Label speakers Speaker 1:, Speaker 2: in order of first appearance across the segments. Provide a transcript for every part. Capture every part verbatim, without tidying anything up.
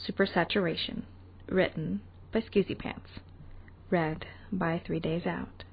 Speaker 1: Supersaturation. Written by Scoozy Pants. Read by Three Days Out.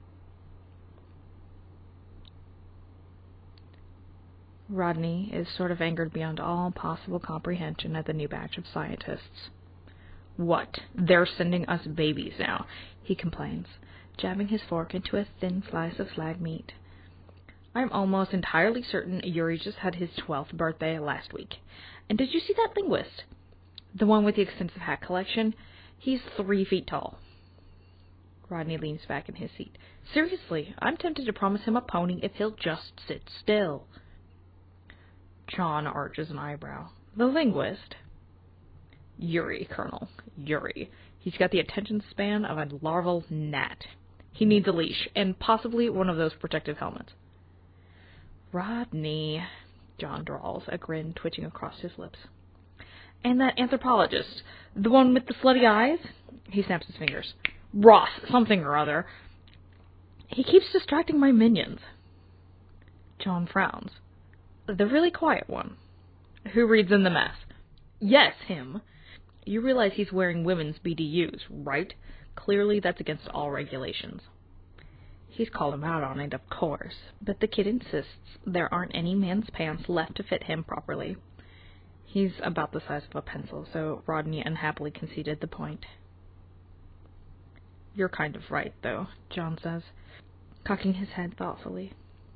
Speaker 1: Rodney is sort of angered beyond all possible comprehension at the new batch of scientists. What? They're sending us babies now, he complains, jabbing his fork into a thin slice of slag meat. I'm almost entirely certain Yuri just had his twelfth birthday last week. And did you see that linguist? The one with the extensive hat collection? He's three feet tall. Rodney leans back in his seat. Seriously, I'm tempted to promise him a pony if he'll just sit still. John arches an eyebrow. The linguist? Yuri, Colonel. Yuri. He's got the attention span of a larval gnat. He needs a leash, and possibly one of those protective helmets. Rodney, John drawls, a grin twitching across his lips. And that anthropologist, the one with the slutty eyes? He snaps his fingers. Ross, something or other. He keeps distracting my minions. John frowns. The really quiet one. Who reads in the mess? Yes, him. You realize he's wearing women's B D Us, right? Clearly that's against all regulations. He's called him out on it, of course, but the kid insists there aren't any men's pants left to fit him properly. He's about the size of a pencil, so Rodney unhappily conceded the point. You're kind of right, though, John says, cocking his head thoughtfully.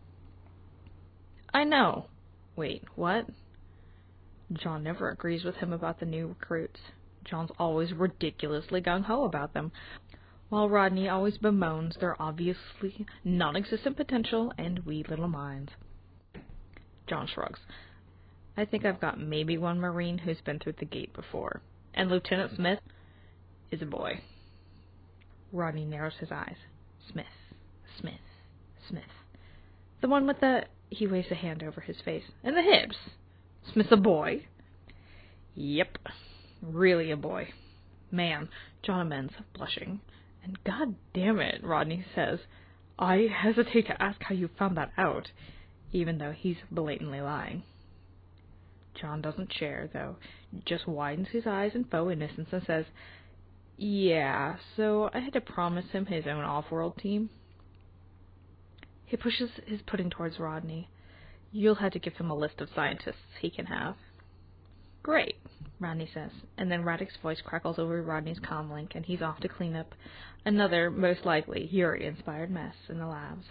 Speaker 1: I know. Wait, what? John never agrees with him about the new recruits. John's always ridiculously gung-ho about them, while Rodney always bemoans their obviously non-existent potential and wee little minds. John shrugs. I think I've got maybe one Marine who's been through the gate before, and Lieutenant Smith is a boy. Rodney narrows his eyes. Smith, Smith, Smith. The one with the... He waves a hand over his face. And the hips. Smith's a boy? Yep. Really a boy. Man, John amends, blushing. And God damn it, Rodney says, I hesitate to ask how you found that out, even though he's blatantly lying. John doesn't share, though, just widens his eyes in faux innocence and says, yeah, so I had to promise him his own off-world team. He pushes his pudding towards Rodney. You'll have to give him a list of scientists he can have. Great, Rodney says, and then Radek's voice crackles over Rodney's comlink, and he's off to clean up another, most likely, Yuri-inspired mess in the labs.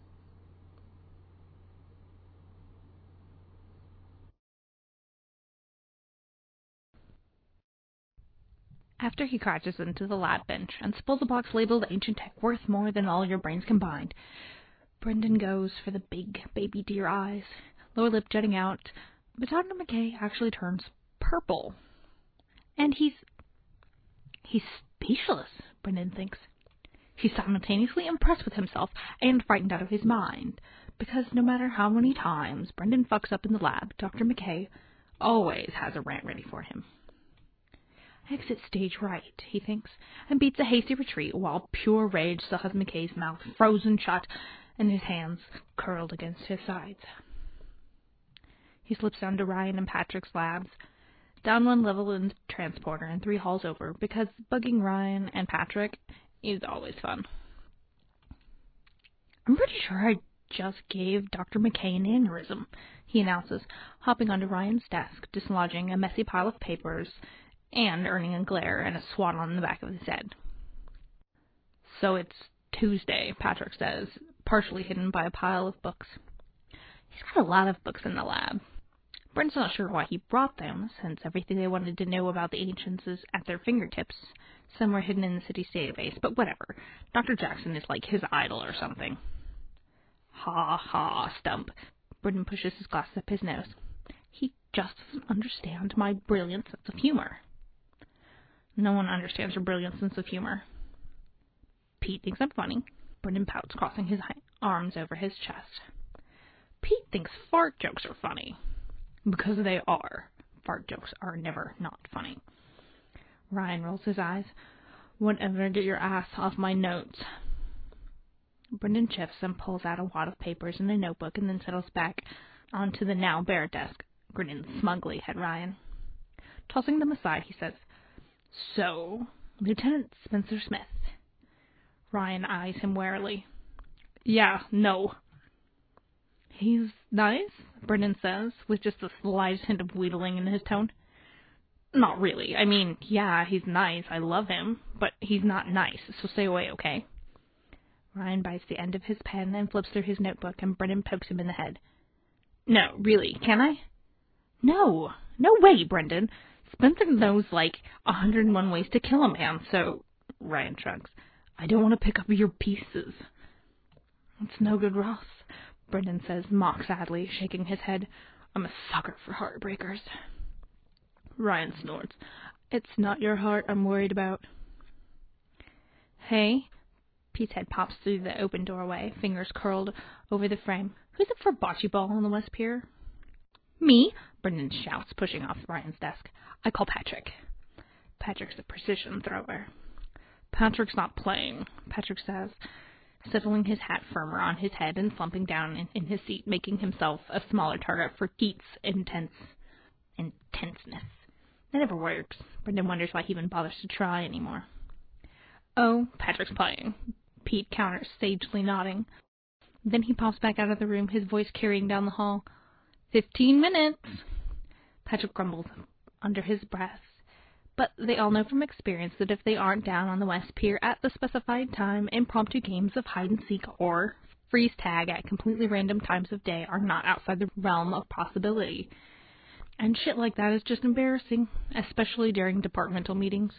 Speaker 1: After he crouches into the lab bench and spulls a box labeled Ancient Tech worth more than all your brains combined, Brendan goes for the big baby deer eyes, lower lip jutting out, but Doctor McKay actually turns purple. And he's... he's speechless, Brendan thinks. He's simultaneously impressed with himself and frightened out of his mind, because no matter how many times Brendan fucks up in the lab, Doctor McKay always has a rant ready for him. Exit stage right, he thinks, and beats a hasty retreat while pure rage still has McKay's mouth frozen shut and his hands curled against his sides. He slips down to Ryan and Patrick's labs, down one level in the transporter and three halls over, because bugging Ryan and Patrick is always fun. I'm pretty sure I just gave Doctor McKay an aneurysm, he announces, hopping onto Ryan's desk, dislodging a messy pile of papers and earning a glare and a swat on the back of his head. So it's Tuesday, Patrick says, partially hidden by a pile of books. He's got a lot of books in the lab. Brent's not sure why he brought them, since everything they wanted to know about the ancients is at their fingertips, somewhere hidden in the city's database, but whatever. Doctor Jackson is like his idol or something. Ha ha, Stump. Brendan pushes his glasses up his nose. He just doesn't understand my brilliant sense of humor. No one understands your brilliant sense of humor. Pete thinks I'm funny. Brendan pouts, crossing his arms over his chest. Pete thinks fart jokes are funny. Because they are. Fart jokes are never not funny. Ryan rolls his eyes. Whatever, get your ass off my notes. Brendan shifts and pulls out a wad of papers and a notebook and then settles back onto the now bare desk, grinning smugly at Ryan. Tossing them aside, he says,
Speaker 2: So, Lieutenant Spencer Smith. Ryan eyes him warily. Yeah, no. He's nice, Brendan says, with just the slightest hint of wheedling in his tone. Not really. I mean, yeah, he's nice. I love him. But he's not nice, so stay away, okay? Ryan bites the end of his pen and flips through his notebook, and Brendan pokes him in the head. No, really, can I? No. No way, Brendan. Spencer knows, like, a hundred and one ways to kill a man, so... Ryan shrugs. I don't want to pick up your pieces. It's no good, Ross, Brendan says, mock sadly, shaking his head. I'm a sucker for heartbreakers. Ryan snorts. It's not your heart I'm worried about. Hey? Pete's head pops through the open doorway, fingers curled over the frame. Who's up for bocce ball on the West Pier? Me, Brendan shouts, pushing off Ryan's desk. I call Patrick. Patrick's a precision thrower. Patrick's not playing, Patrick says, settling his hat firmer on his head and slumping down in, in his seat, making himself a smaller target for Pete's intense intenseness. That never works. Brendan wonders why he even bothers to try anymore. Oh, Patrick's playing. Pete counters, sagely nodding. Then he pops back out of the room, his voice carrying down the hall. Fifteen minutes. Patrick grumbles under his breath. But they all know from experience that if they aren't down on the West Pier at the specified time, impromptu games of hide-and-seek or freeze tag at completely random times of day are not outside the realm of possibility. And shit like that is just embarrassing, especially during departmental meetings.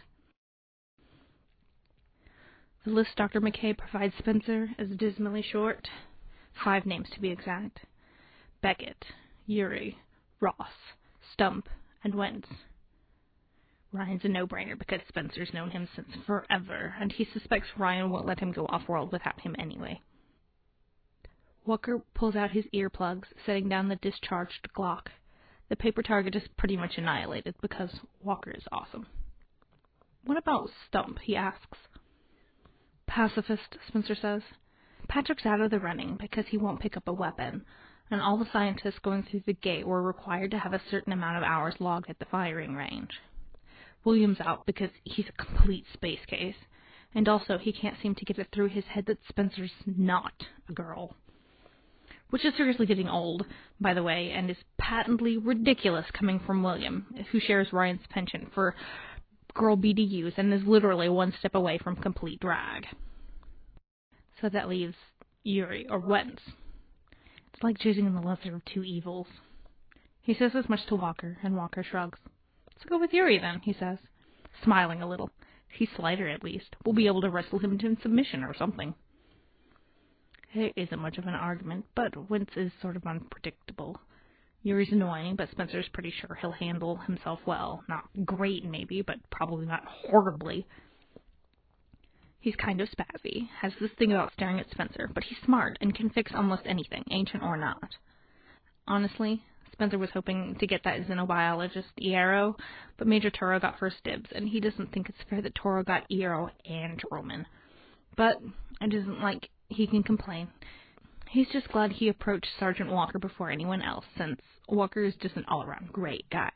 Speaker 2: The list Doctor McKay provides Spencer is dismally short. Five names to be exact. Beckett, Yuri, Ross, Stump, and Wentz. Ryan's a no-brainer because Spencer's known him since forever, and he suspects Ryan won't let him go off-world without him anyway. Walker pulls out his earplugs, setting down the discharged Glock. The paper target is pretty much annihilated because Walker is awesome. What about Stump, he asks. Pacifist, Spencer says. Patrick's out of the running because he won't pick up a weapon, and all the scientists going through the gate were required to have a certain amount of hours logged at the firing range. William's out because he's a complete space case, and also he can't seem to get it through his head that Spencer's not a girl. Which is seriously getting old, by the way, and is patently ridiculous coming from William, who shares Ryan's penchant for girl B D Us and is literally one step away from complete drag. So that leaves Yuri, or Wentz. It's like choosing the lesser of two evils. He says as much to Walker, and Walker shrugs. Let's go with Yuri, then, he says, smiling a little. He's slighter, at least. We'll be able to wrestle him into submission or something. It isn't much of an argument, but Wentz is sort of unpredictable. Yuri's annoying, but Spencer's pretty sure he'll handle himself well. Not great, maybe, but probably not horribly. He's kind of spazzy, has this thing about staring at Spencer, but he's smart and can fix almost anything, ancient or not. Honestly, Spencer was hoping to get that xenobiologist Iero, but Major Toro got first dibs, and he doesn't think it's fair that Toro got Iero and Roman. But it isn't like he can complain. He's just glad he approached Sergeant Walker before anyone else, since Walker is just an all-around great guy.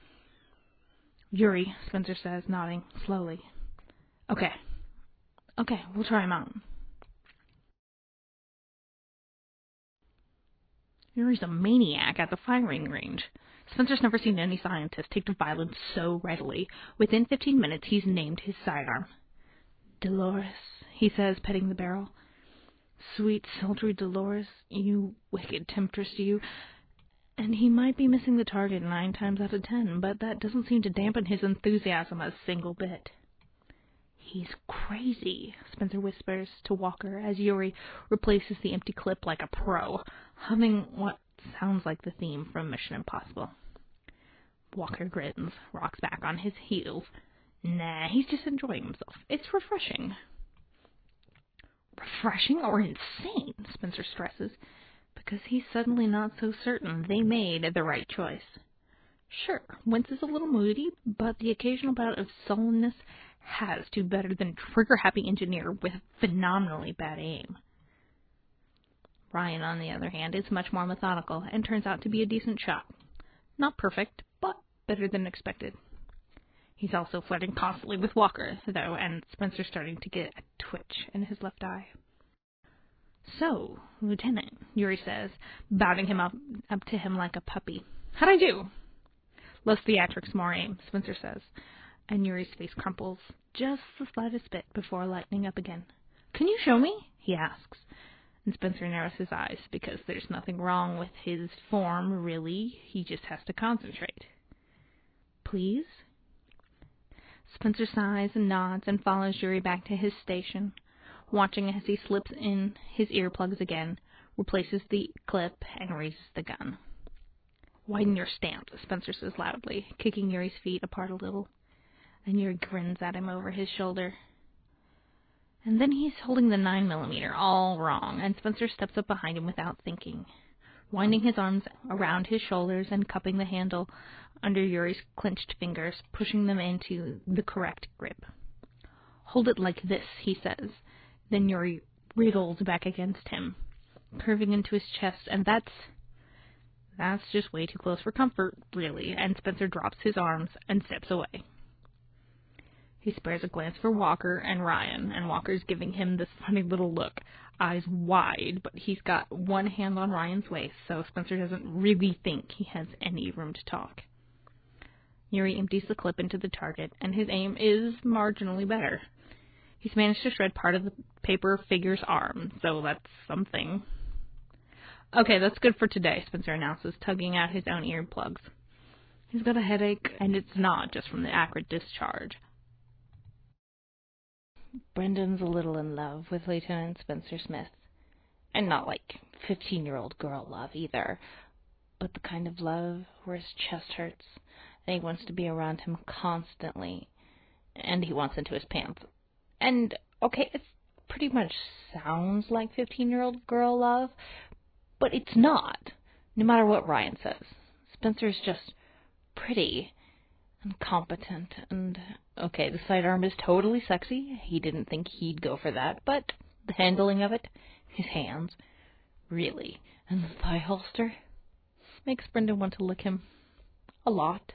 Speaker 2: Yuri, Spencer says, nodding slowly. Okay. Okay, we'll try him out. Yuri's a maniac at the firing range. Spencer's never seen any scientist take to violence so readily. Within fifteen minutes, he's named his sidearm. Dolores, he says, petting the barrel. Sweet, sultry Dolores, you wicked temptress, you. And he might be missing the target nine times out of ten, but that doesn't seem to dampen his enthusiasm a single bit. He's crazy, Spencer whispers to Walker as Yuri replaces the empty clip like a pro, humming what sounds like the theme from Mission Impossible. Walker grins, rocks back on his heels. Nah, he's just enjoying himself. It's refreshing. Refreshing or insane, Spencer stresses, because he's suddenly not so certain they made the right choice. Sure, Wentz is a little moody, but the occasional bout of sullenness has to better than trigger-happy engineer with phenomenally bad aim. Ryan, on the other hand, is much more methodical and turns out to be a decent shot. Not perfect, but better than expected. He's also flirting constantly with Walker, though, and Spencer's starting to get a twitch in his left eye. So, Lieutenant, Yuri says, bounding him up, up to him like a puppy. How'd I do? Less theatrics, more aim, Spencer says, and Yuri's face crumples just the slightest bit before lightening up again. Can you show me? He asks, and Spencer narrows his eyes because there's nothing wrong with his form, really. He just has to concentrate. Please? Spencer sighs and nods and follows Yuri back to his station, watching as he slips in his earplugs again, replaces the clip, and raises the gun. Widen your stance, Spencer says loudly, kicking Yuri's feet apart a little, and Yuri grins at him over his shoulder. And then he's holding the nine millimeter all wrong, and Spencer steps up behind him without thinking, winding his arms around his shoulders and cupping the handle under Yuri's clenched fingers, pushing them into the correct grip. Hold it like this, he says. Then Yuri wriggles back against him, curving into his chest, and that's... that's just way too close for comfort, really, and Spencer drops his arms and steps away. He spares a glance for Walker and Ryan, and Walker's giving him this funny little look, eyes wide, but he's got one hand on Ryan's waist, so Spencer doesn't really think he has any room to talk. Yuri empties the clip into the target, and his aim is marginally better. He's managed to shred part of the paper figure's arm, so that's something. Okay, that's good for today, Spencer announces, tugging out his own earplugs. He's got a headache, and it's not just from the acrid discharge. Brendan's a little in love with Lieutenant Spencer Smith. And not like fifteen-year-old girl love either, but the kind of love where his chest hurts, and he wants to be around him constantly, and he wants into his pants. And, okay, it pretty much sounds like fifteen-year-old girl love, but it's not, no matter what Ryan says. Spencer's just pretty and competent, and, okay, the sidearm is totally sexy. He didn't think he'd go for that, but the handling of it, his hands, really, and the thigh holster, makes Brendan want to lick him a lot.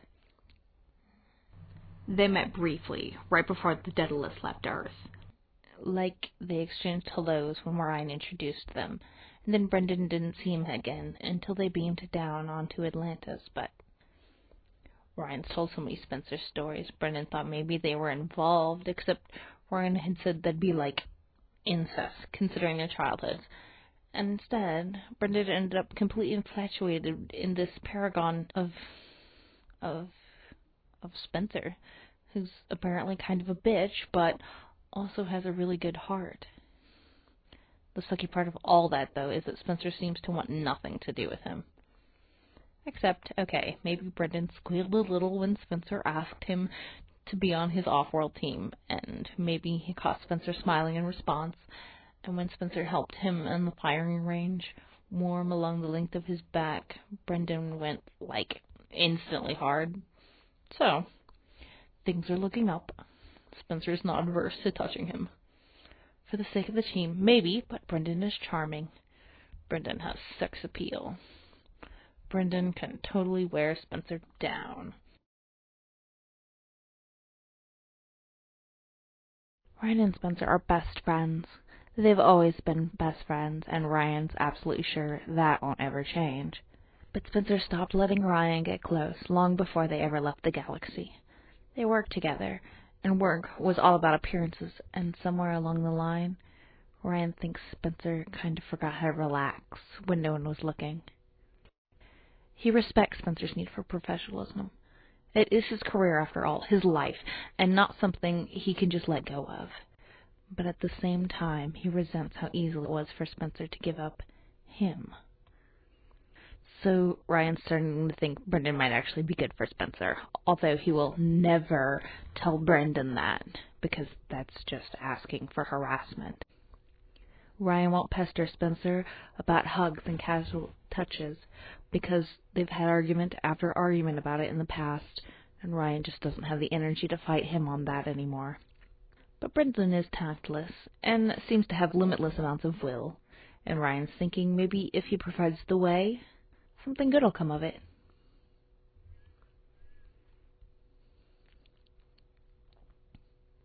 Speaker 2: They met briefly, right before the Daedalus left Earth. Like, they exchanged hellos when Ryan introduced them, and then Brendan didn't see him again until they beamed down onto Atlantis, but Ryan's told so many Spencer stories, Brendan thought maybe they were involved, except Ryan had said that'd be like incest, considering their childhoods. And instead, Brendan ended up completely infatuated in this paragon of, of, of Spencer, who's apparently kind of a bitch, but also has a really good heart. The sucky part of all that, though, is that Spencer seems to want nothing to do with him. Except, okay, maybe Brendan squealed a little when Spencer asked him to be on his off-world team, and maybe he caught Spencer smiling in response, and when Spencer helped him in the firing range, warm along the length of his back, Brendan went, like, instantly hard. So, things are looking up. Spencer's not averse to touching him. For the sake of the team, maybe, but Brendan is charming. Brendan has sex appeal. Brendan can totally wear Spencer down. Ryan and Spencer are best friends. They've always been best friends, and Ryan's absolutely sure that won't ever change. But Spencer stopped letting Ryan get close long before they ever left the galaxy. They worked together, and work was all about appearances, and somewhere along the line, Ryan thinks Spencer kind of forgot how to relax when no one was looking. He respects Spencer's need for professionalism. It is his career, after all, his life, and not something he can just let go of. But at the same time, he resents how easy it was for Spencer to give up him. So Ryan's starting to think Brendan might actually be good for Spencer, although he will never tell Brendan that, because that's just asking for harassment. Ryan won't pester Spencer about hugs and casual touches, because they've had argument after argument about it in the past, and Ryan just doesn't have the energy to fight him on that anymore. But Brendan is tactless, and seems to have limitless amounts of will, and Ryan's thinking maybe if he provides the way, something good will come of it.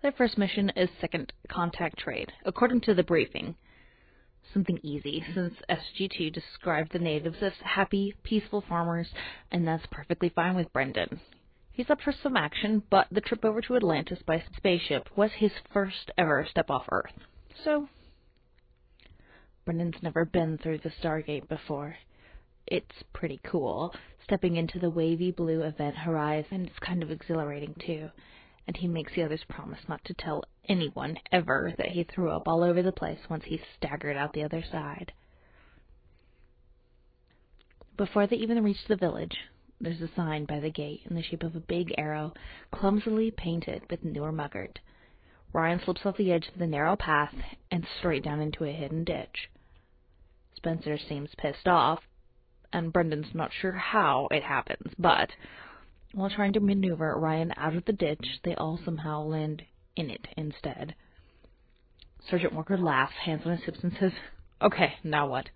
Speaker 1: Their first mission is second contact trade, according to the briefing. Something easy, since S G two described the natives as happy, peaceful farmers, and that's perfectly fine with Brendan. He's up for some action, but the trip over to Atlantis by spaceship was his first ever step off Earth. So, Brendan's never been through the Stargate before. It's pretty cool, stepping into the wavy blue event horizon. It's kind of exhilarating, too. And he makes the others promise not to tell anyone, ever, that he threw up all over the place once he staggered out the other side. Before they even reach the village, there's a sign by the gate in the shape of a big arrow, clumsily painted with Newer Muggart. Ryan slips off the edge of the narrow path and straight down into a hidden ditch. Spencer seems pissed off, and Brendan's not sure how it happens, but while trying to maneuver Ryan out of the ditch, they all somehow land in it instead. Sergeant Walker laughs, hands on his hips, and says, "Okay, now what?"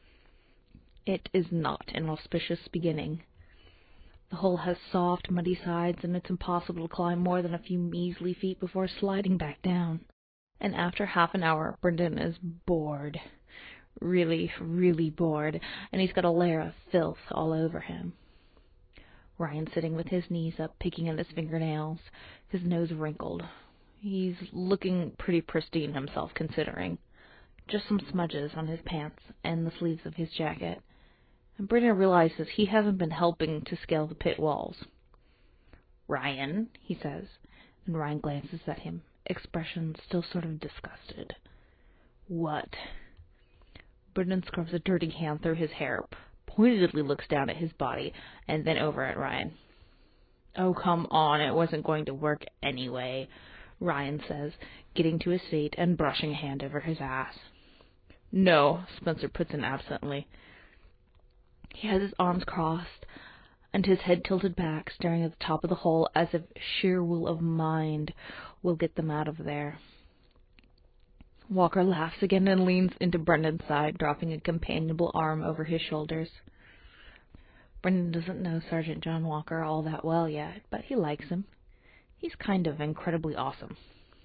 Speaker 1: It is not an auspicious beginning. The hole has soft, muddy sides, and it's impossible to climb more than a few measly feet before sliding back down. And after half an hour, Brendan is bored. Really, really bored, and he's got a layer of filth all over him. Ryan's sitting with his knees up, picking at his fingernails, his nose wrinkled. He's looking pretty pristine himself, considering. Just some smudges on his pants and the sleeves of his jacket. And Brendan realizes he hasn't been helping to scale the pit walls. "Ryan," he says, and Ryan glances at him, expression still sort of disgusted. "What?" Brendan scrubs a dirty hand through his hair, pointedly looks down at his body, and then over at Ryan. "Oh, come on, it wasn't going to work anyway," Ryan says, getting to his feet and brushing a hand over his ass. "No," Spencer puts in absently. He has his arms crossed and his head tilted back, staring at the top of the hole as if sheer will of mind will get them out of there. Walker laughs again and leans into Brendan's side, dropping a companionable arm over his shoulders. Brendan doesn't know Sergeant John Walker all that well yet, but he likes him. He's kind of incredibly awesome.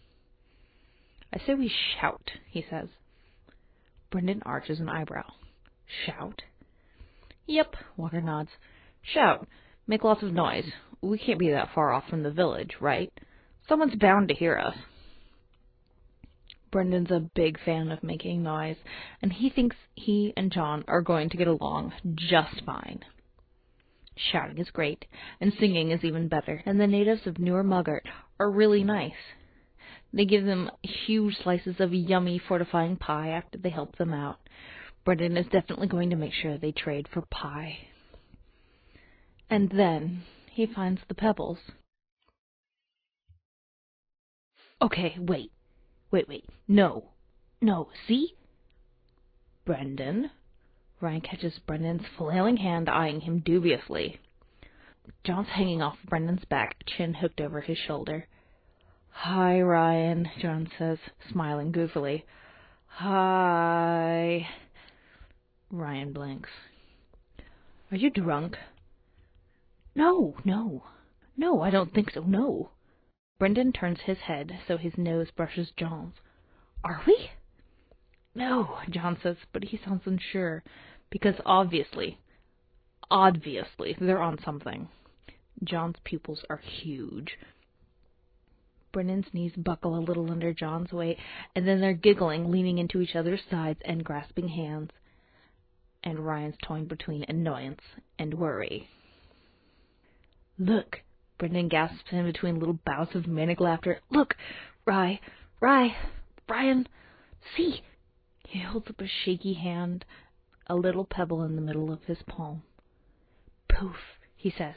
Speaker 1: "I say we shout," he says. Brendan arches an eyebrow. "Shout?" "Yep," Walker nods. "Shout. Make lots of noise. We can't be that far off from the village, right? Someone's bound to hear us." Brendan's a big fan of making noise, and he thinks he and John are going to get along just fine. Shouting is great, and singing is even better, and the natives of Newer Muggart are really nice. They give them huge slices of yummy fortifying pie after they help them out. Brendan is definitely going to make sure they trade for pie. And then he finds the pebbles. "Okay, wait. Wait, wait. No. No, see?" "Brendan?" Ryan catches Brendan's flailing hand, eyeing him dubiously. John's hanging off Brendan's back, chin hooked over his shoulder. "Hi, Ryan," John says, smiling goofily. "Hi." Ryan blinks. "Are you drunk?" "No, no. No, I don't think so, no." Brendan turns his head so his nose brushes John's. "Are we?" "No," John says, but he sounds unsure, because obviously, obviously, they're on something. John's pupils are huge. Brendan's knees buckle a little under John's weight, and then they're giggling, leaning into each other's sides and grasping hands. And Ryan's toying between annoyance and worry. "Look," Brendan gasps in between little bouts of manic laughter. "Look, Rye, Rye, Ryan, see!" He holds up a shaky hand, a little pebble in the middle of his palm. "Poof," he says.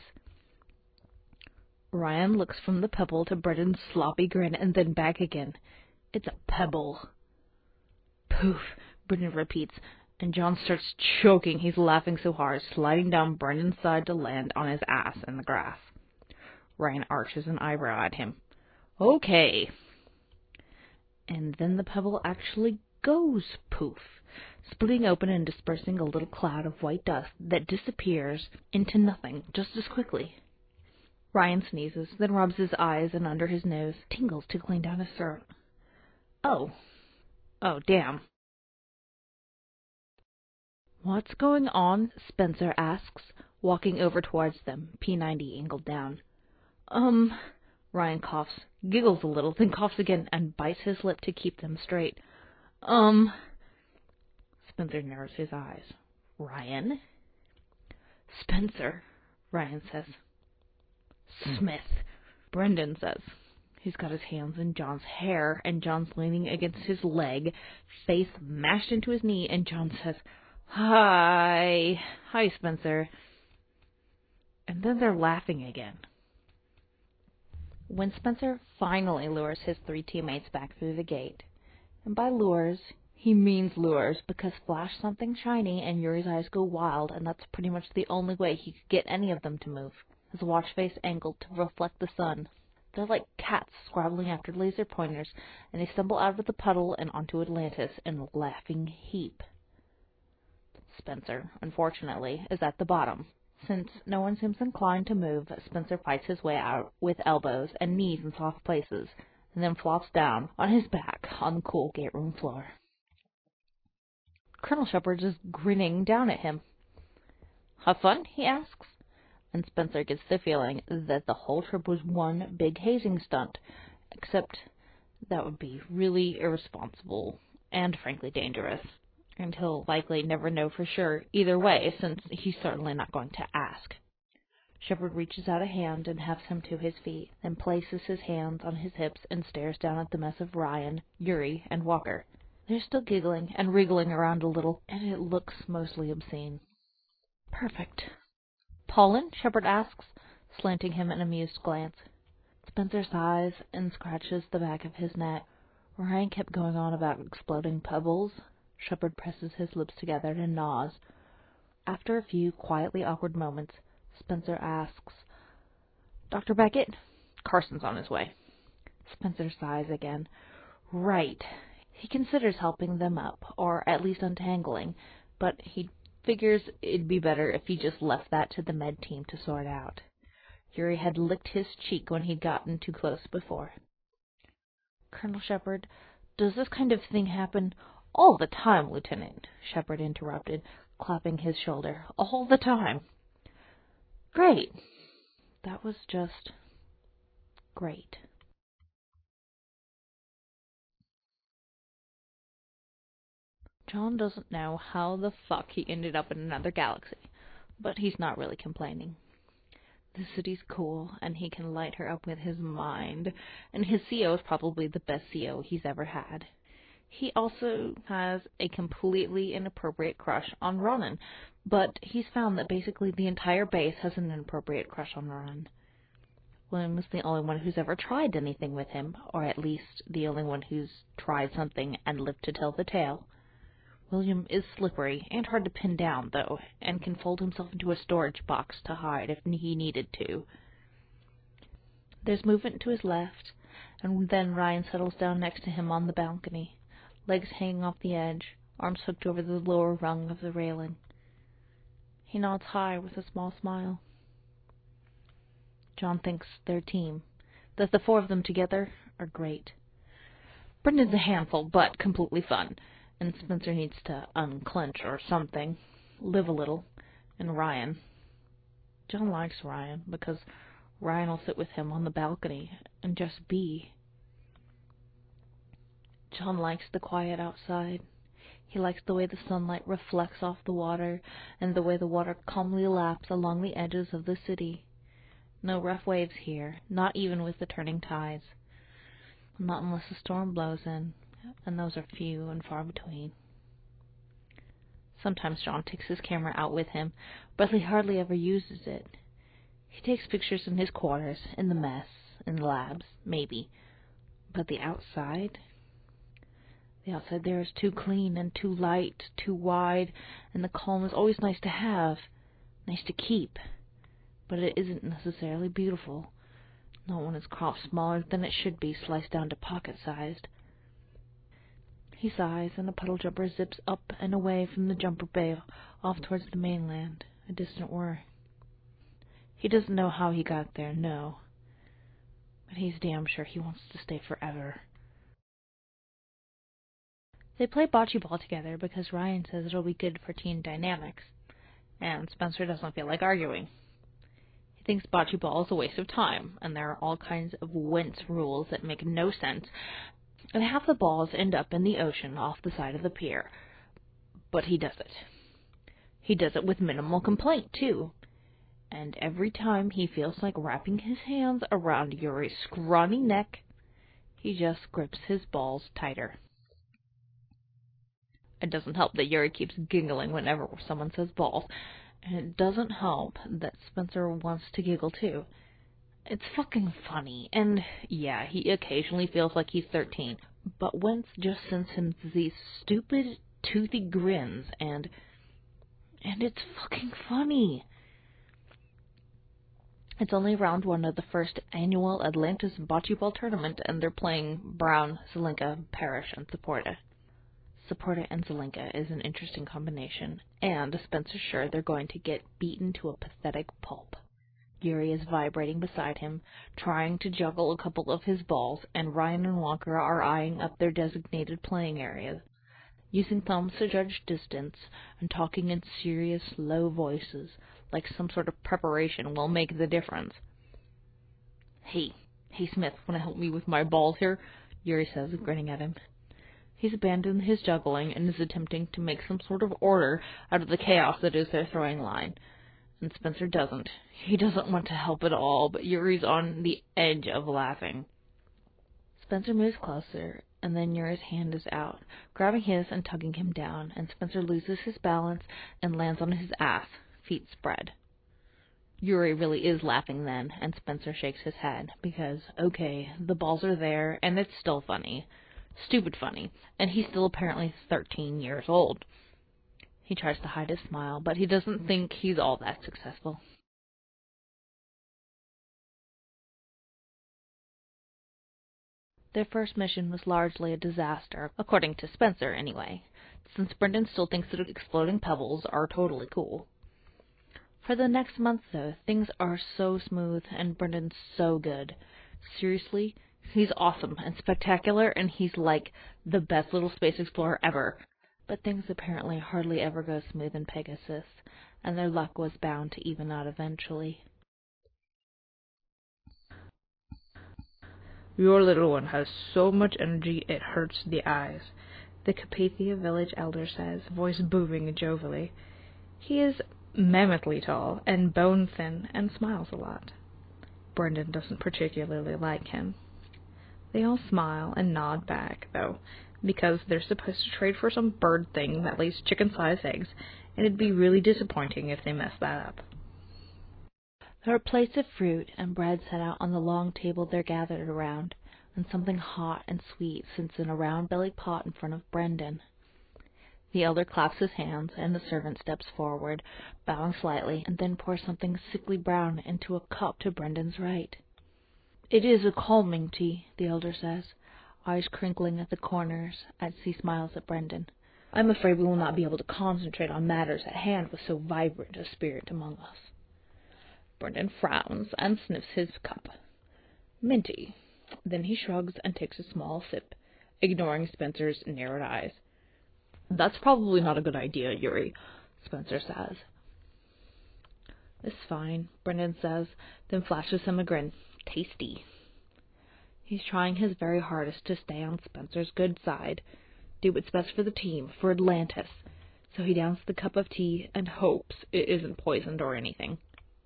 Speaker 1: Ryan looks from the pebble to Brendan's sloppy grin and then back again. "It's a pebble." "Poof," Brendan repeats, and John starts choking. He's laughing so hard, sliding down Brendan's side to land on his ass in the grass. Ryan arches an eyebrow at him. "Okay." And then the pebble actually goes poof, splitting open and dispersing a little cloud of white dust that disappears into nothing just as quickly. Ryan sneezes, then rubs his eyes and under his nose, tingles tickling down his throat. Oh. Oh, damn. What's going on? Spencer asks, walking over towards them, P ninety angled down. Um, Ryan coughs, giggles a little, then coughs again and bites his lip to keep them straight. Um, Spencer narrows his eyes. Ryan? Spencer, Ryan says. Smith, Brendan says. He's got his hands in John's hair, and John's leaning against his leg, face mashed into his knee, and John says, Hi. Hi, Spencer. And then they're laughing again. When Spencer finally lures his three teammates back through the gate, and by lures, he means lures, because flash something shiny and Yuri's eyes go wild, and that's pretty much the only way he could get any of them to move. His watch face angled to reflect the sun. They're like cats scrabbling after laser pointers, and they stumble out of the puddle and onto Atlantis in a laughing heap. Spencer, unfortunately, is at the bottom. Since no one seems inclined to move, Spencer fights his way out with elbows and knees in soft places, and then flops down on his back on the cool gate room floor. Colonel Shepard is grinning down at him. Have fun? He asks. And Spencer gets the feeling that the whole trip was one big hazing stunt, except that would be really irresponsible and frankly dangerous. And he'll likely never know for sure either way, since he's certainly not going to ask. Shepard reaches out a hand and hefts him to his feet, then places his hands on his hips and stares down at the mess of Ryan, Yuri, and Walker. They're still giggling and wriggling around a little, and it looks mostly obscene. Perfect. Paulin? Shepard asks, slanting him an amused glance. Spencer sighs and scratches the back of his neck. Ryan kept going on about exploding pebbles. Shepard presses his lips together and nods. After a few quietly awkward moments, Spencer asks, Doctor Beckett? Carson's on his way. Spencer sighs again. Right. He considers helping them up, or at least untangling, but he figures it'd be better if he just left that to the med team to sort out. Yuri had licked his cheek when he'd gotten too close before. Colonel Shepard, does this kind of thing happen all the time, Lieutenant? Shepard interrupted, clapping his shoulder. All the time. Great. That was just great. John doesn't know how the fuck he ended up in another galaxy, but he's not really complaining. The city's cool, and he can light her up with his mind, and his C O is probably the best C O he's ever had. He also has a completely inappropriate crush on Ronan, but he's found that basically the entire base has an inappropriate crush on Ronan. William is the only one who's ever tried anything with him, or at least the only one who's tried something and lived to tell the tale. William is slippery and hard to pin down, though, and can fold himself into a storage box to hide if he needed to. There's movement to his left, and then Ryan settles down next to him on the balcony, legs hanging off the edge, arms hooked over the lower rung of the railing. He nods high with a small smile. John thinks their team, that the four of them together, are great. Brendan's a handful, but completely fun. And Spencer needs to unclench or something, live a little, and Ryan. John likes Ryan because Ryan will sit with him on the balcony and just be. John likes the quiet outside. He likes the way the sunlight reflects off the water and the way the water calmly laps along the edges of the city. No rough waves here, not even with the turning tides. Not unless a storm blows in. And those are few and far between. Sometimes John takes his camera out with him, but he hardly ever uses it. He takes pictures in his quarters, in the mess, in the labs, maybe. But the outside? The outside there is too clean and too light, too wide, and the calm is always nice to have, nice to keep. But it isn't necessarily beautiful. Not when it's cropped smaller than it should be, sliced down to pocket-sized. He sighs, and a puddle jumper zips up and away from the jumper bay off towards the mainland, a distant whir.
Speaker 2: He doesn't know how he got there, no. But he's damn sure he wants to stay forever. They play bocce ball together because Ryan says it'll be good for teen dynamics, and Spencer doesn't feel like arguing. He thinks bocce ball is a waste of time, and there are all kinds of wince rules that make no sense, and half the balls end up in the ocean off the side of the pier. But he does it. He does it with minimal complaint, too. And every time he feels like wrapping his hands around Yuri's scrawny neck, he just grips his balls tighter. It doesn't help that Yuri keeps giggling whenever someone says balls, and it doesn't help that Spencer wants to giggle too. It's fucking funny, and yeah, he occasionally feels like he's thirteen, but Wentz just sends him these stupid, toothy grins, and and it's fucking funny. It's only round one of the first annual Atlantis Bocce Ball Tournament, and they're playing Brown, Zelinka, Parrish, and Saporta. Saporta and Zelinka is an interesting combination, and Spencer's sure they're going to get beaten to a pathetic pulp. Yuri is vibrating beside him, trying to juggle a couple of his balls, and Ryan and Walker are eyeing up their designated playing areas, using thumbs to judge distance, and talking in serious, low voices, like some sort of preparation will make the difference. Hey, hey Smith, wanna help me with my balls here? Yuri says, grinning at him. He's abandoned his juggling and is attempting to make some sort of order out of the chaos that is their throwing line. And Spencer doesn't. He doesn't want to help at all, but Yuri's on the edge of laughing. Spencer moves closer, and then Yuri's hand is out, grabbing his and tugging him down, and Spencer loses his balance and lands on his ass, feet spread. Yuri really is laughing then, and Spencer shakes his head, because, okay, the balls are there, and it's still funny. Stupid funny, and he's still apparently thirteen years old. He tries to hide his smile, but he doesn't think he's all that successful. Their first mission was largely a disaster, according to Spencer anyway, since Brendan still thinks that exploding pebbles are totally cool. For the next month, though, things are so smooth, and Brendan's so good. Seriously, he's awesome and spectacular, and he's like the best little space explorer ever. But things apparently hardly ever go smooth in Pegasus, and their luck was bound to even out eventually.
Speaker 1: Your little one has so much energy it hurts the eyes, the Carpathia village elder says, voice booming jovially. He is mammothly tall and bone-thin and smiles a lot. Brendan doesn't particularly like him. They all smile and nod back, though, because they're supposed to trade for some bird thing that lays chicken-sized eggs, and it'd be really disappointing if they messed that up.
Speaker 2: There are plates of fruit and bread set out on the long table they're gathered around, and something hot and sweet sits in a round-bellied pot in front of Brendan. The elder claps his hands, and the servant steps forward, bowing slightly, and then pours something sickly brown into a cup to Brendan's right. It is a calming tea, the elder says, eyes crinkling at the corners as he smiles at Brendan. I'm afraid we will not be able to concentrate on matters at hand with so vibrant a spirit among us. Brendan frowns and sniffs his cup. Minty. Then he shrugs and takes a small sip, ignoring Spencer's narrowed eyes. That's probably not a good idea, Yuri, Spencer says. It's fine, Brendan says, then flashes him a grin. Tasty. He's trying his very hardest to stay on Spencer's good side, do what's best for the team, for Atlantis, so he downs the cup of tea and hopes it isn't poisoned or anything.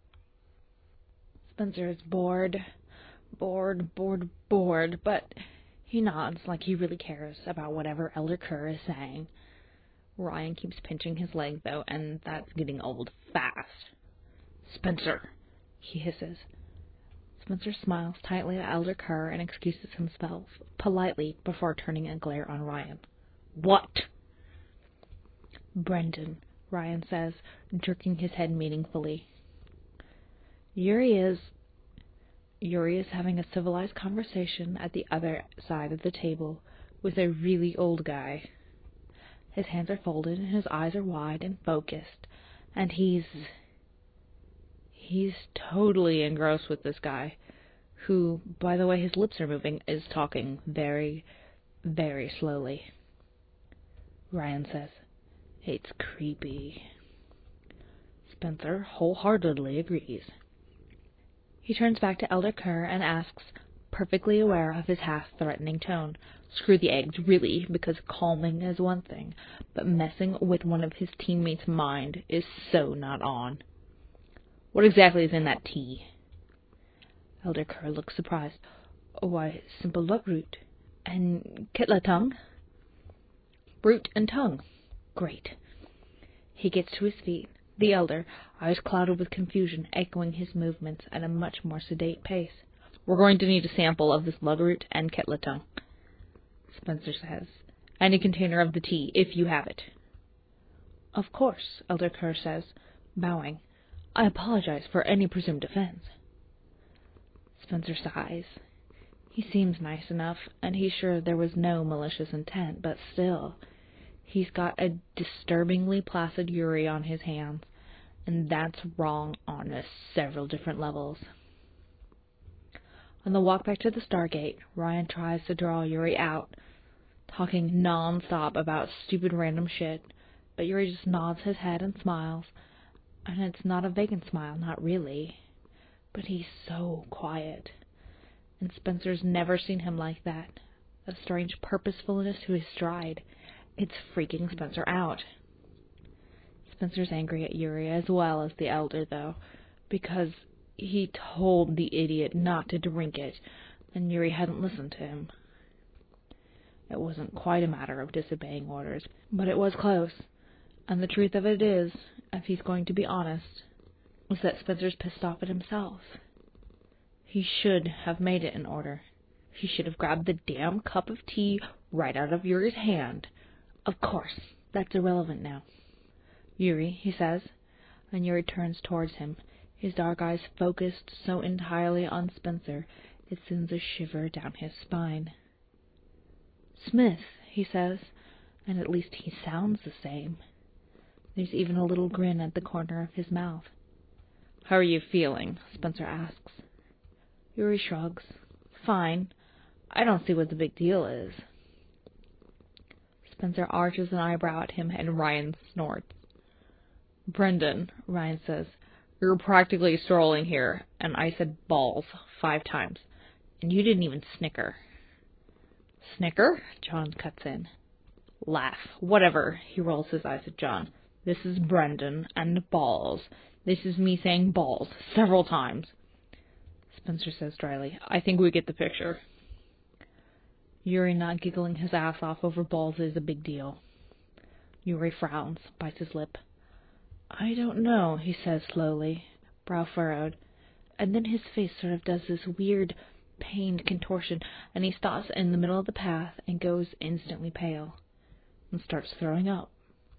Speaker 2: Spencer is bored, bored, bored, bored, but he nods like he really cares about whatever Elder Kerr is saying. Ryan keeps pinching his leg, though, and that's getting old fast. Spencer, he hisses. Spencer smiles tightly at Elder Kerr and excuses himself politely before turning a glare on Ryan. What? Brendan, Ryan says, jerking his head meaningfully. Yuri is... Yuri is having a civilized conversation at the other side of the table with a really old guy. His hands are folded and his eyes are wide and focused, and he's...
Speaker 1: He's totally engrossed with this guy, who, by the way his lips are moving, is talking very, very slowly. Ryan says, "It's creepy." Spencer wholeheartedly agrees. He turns back to Elder Kerr and asks, perfectly aware of his half-threatening tone, "Screw the eggs, really, because calming is one thing, but messing with one of his teammates' mind is so not on. What exactly is in that tea?" Elder Kerr looks surprised. "Why, simple lug root. And kitla tongue?" "Root and tongue." "Great." He gets to his feet, the elder, eyes clouded with confusion, echoing his movements at a much more sedate pace. "We're going to need a sample of this lug root and kitla tongue," Spencer says, "and a container of the tea, if you have it." "Of course," Elder Kerr says, bowing. "I apologize for any presumed offense." Spencer sighs. He seems nice enough, and he's sure there was no malicious intent, but still, he's got a disturbingly placid Yuri on his hands, and that's wrong on a several different levels. On the walk back to the Stargate, Ryan tries to draw Yuri out, talking non-stop about stupid random shit, but Yuri just nods his head and smiles, and it's not a vacant smile, not really, but he's so quiet, and Spencer's never seen him like that, a strange purposefulness to his stride. It's freaking Spencer out. Spencer's angry at Yuri as well as the elder, though, because he told the idiot not to drink it, and Yuri hadn't listened to him. It wasn't quite a matter of disobeying orders, but it was close, and the truth of it is, if he's going to be honest, is that Spencer's pissed off at himself. He should have made it in order. He should have grabbed the damn cup of tea right out of Yuri's hand. Of course, that's irrelevant now. "Yuri," he says, and Yuri turns towards him, his dark eyes focused so entirely on Spencer it sends a shiver down his spine. "Smith," he says, and at least he sounds the same. There's even a little grin at the corner of his mouth. "How are you feeling?" Spencer asks. Yuri shrugs. "Fine. I don't see what the big deal is." Spencer arches an eyebrow at him, and Ryan snorts. "Brendan," Ryan says, "you're practically strolling here, and I said balls five times, and you didn't even snicker." "Snicker?" John cuts in. "Laugh. Whatever." He rolls his eyes at John. "This is Brendan, and balls. This is me saying balls several times." Spencer says dryly, "I think we get the picture." Yuri not giggling his ass off over balls is a big deal. Yuri frowns, bites his lip. "I don't know," he says slowly, brow furrowed, and then his face sort of does this weird, pained contortion, and he stops in the middle of the path and goes instantly pale, and starts throwing up.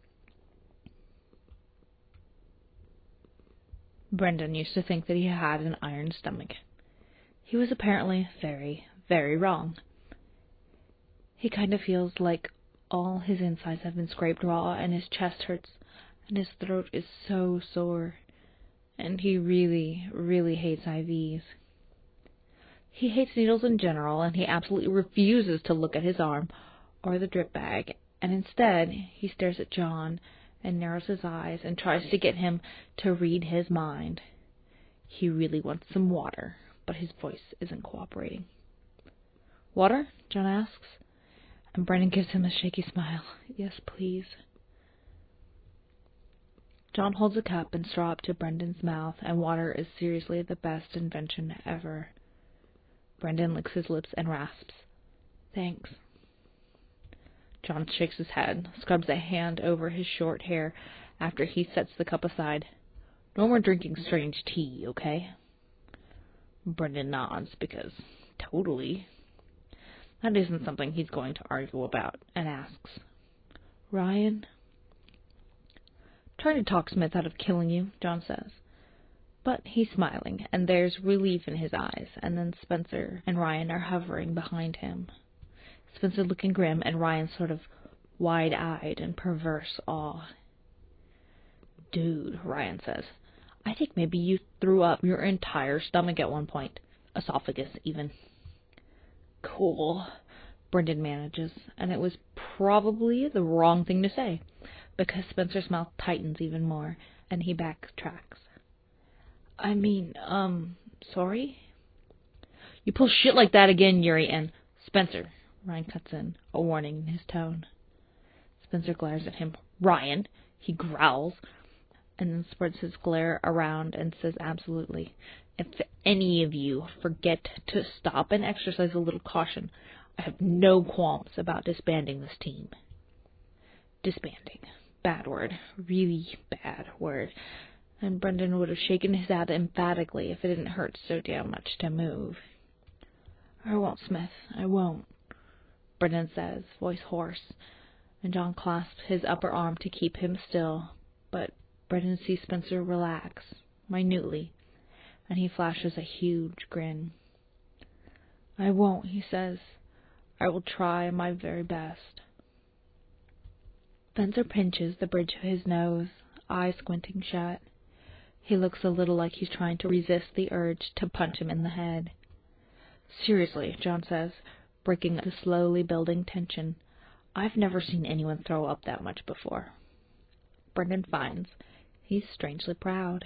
Speaker 1: Brendan used to think that he had an iron stomach. He was apparently very, very wrong. He kind of feels like all his insides have been scraped raw, and his chest hurts, and his throat is so sore, and he really, really hates I Vs. He hates needles in general, and he absolutely refuses to look at his arm or the drip bag, and instead he stares at John and narrows his eyes and tries to get him to read his mind. He really wants some water, but his voice isn't cooperating. "Water?" John asks, and Brendan gives him a shaky smile. "Yes, please." John holds a cup and straw up to Brendan's mouth, and water is seriously the best invention ever. Brendan licks his lips and rasps, "Thanks." John shakes his head, scrubs a hand over his short hair after he sets the cup aside. "No more drinking strange tea, okay?" Brendan nods, because totally. That isn't something he's going to argue about, and asks, "Ryan?" "Trying to talk Smith out of killing you," John says. But he's smiling, and there's relief in his eyes, and then Spencer and Ryan are hovering behind him. Spencer looking grim, and Ryan sort of wide-eyed in perverse awe. "Dude," Ryan says, I think maybe you threw up your entire stomach at one point. Esophagus, even. Cool, Brendan manages, and it was probably the wrong thing to say, because Spencer's mouth tightens even more, and he backtracks. I mean, um, sorry? You pull shit like that again, Yuri, and Spencer, Ryan cuts in, a warning in his tone. Spencer glares at him. Ryan, he growls, and then spreads his glare around and says absolutely, if any of you forget to stop and exercise a little caution, I have no qualms about disbanding this team. Disbanding. Bad word. Really bad word. And Brendan would have shaken his head emphatically if it didn't hurt so damn much to move. I won't, Smith. I won't, Brendan says, voice hoarse, and John clasps his upper arm to keep him still, but Brendan sees Spencer relax, minutely, and he flashes a huge grin. I won't, he says. I will try my very best. Spencer pinches the bridge of his nose, eyes squinting shut. He looks a little like he's trying to resist the urge to punch him in the head. Seriously, John says, breaking the slowly building tension. I've never seen anyone throw up that much before. Brendan finds he's strangely proud.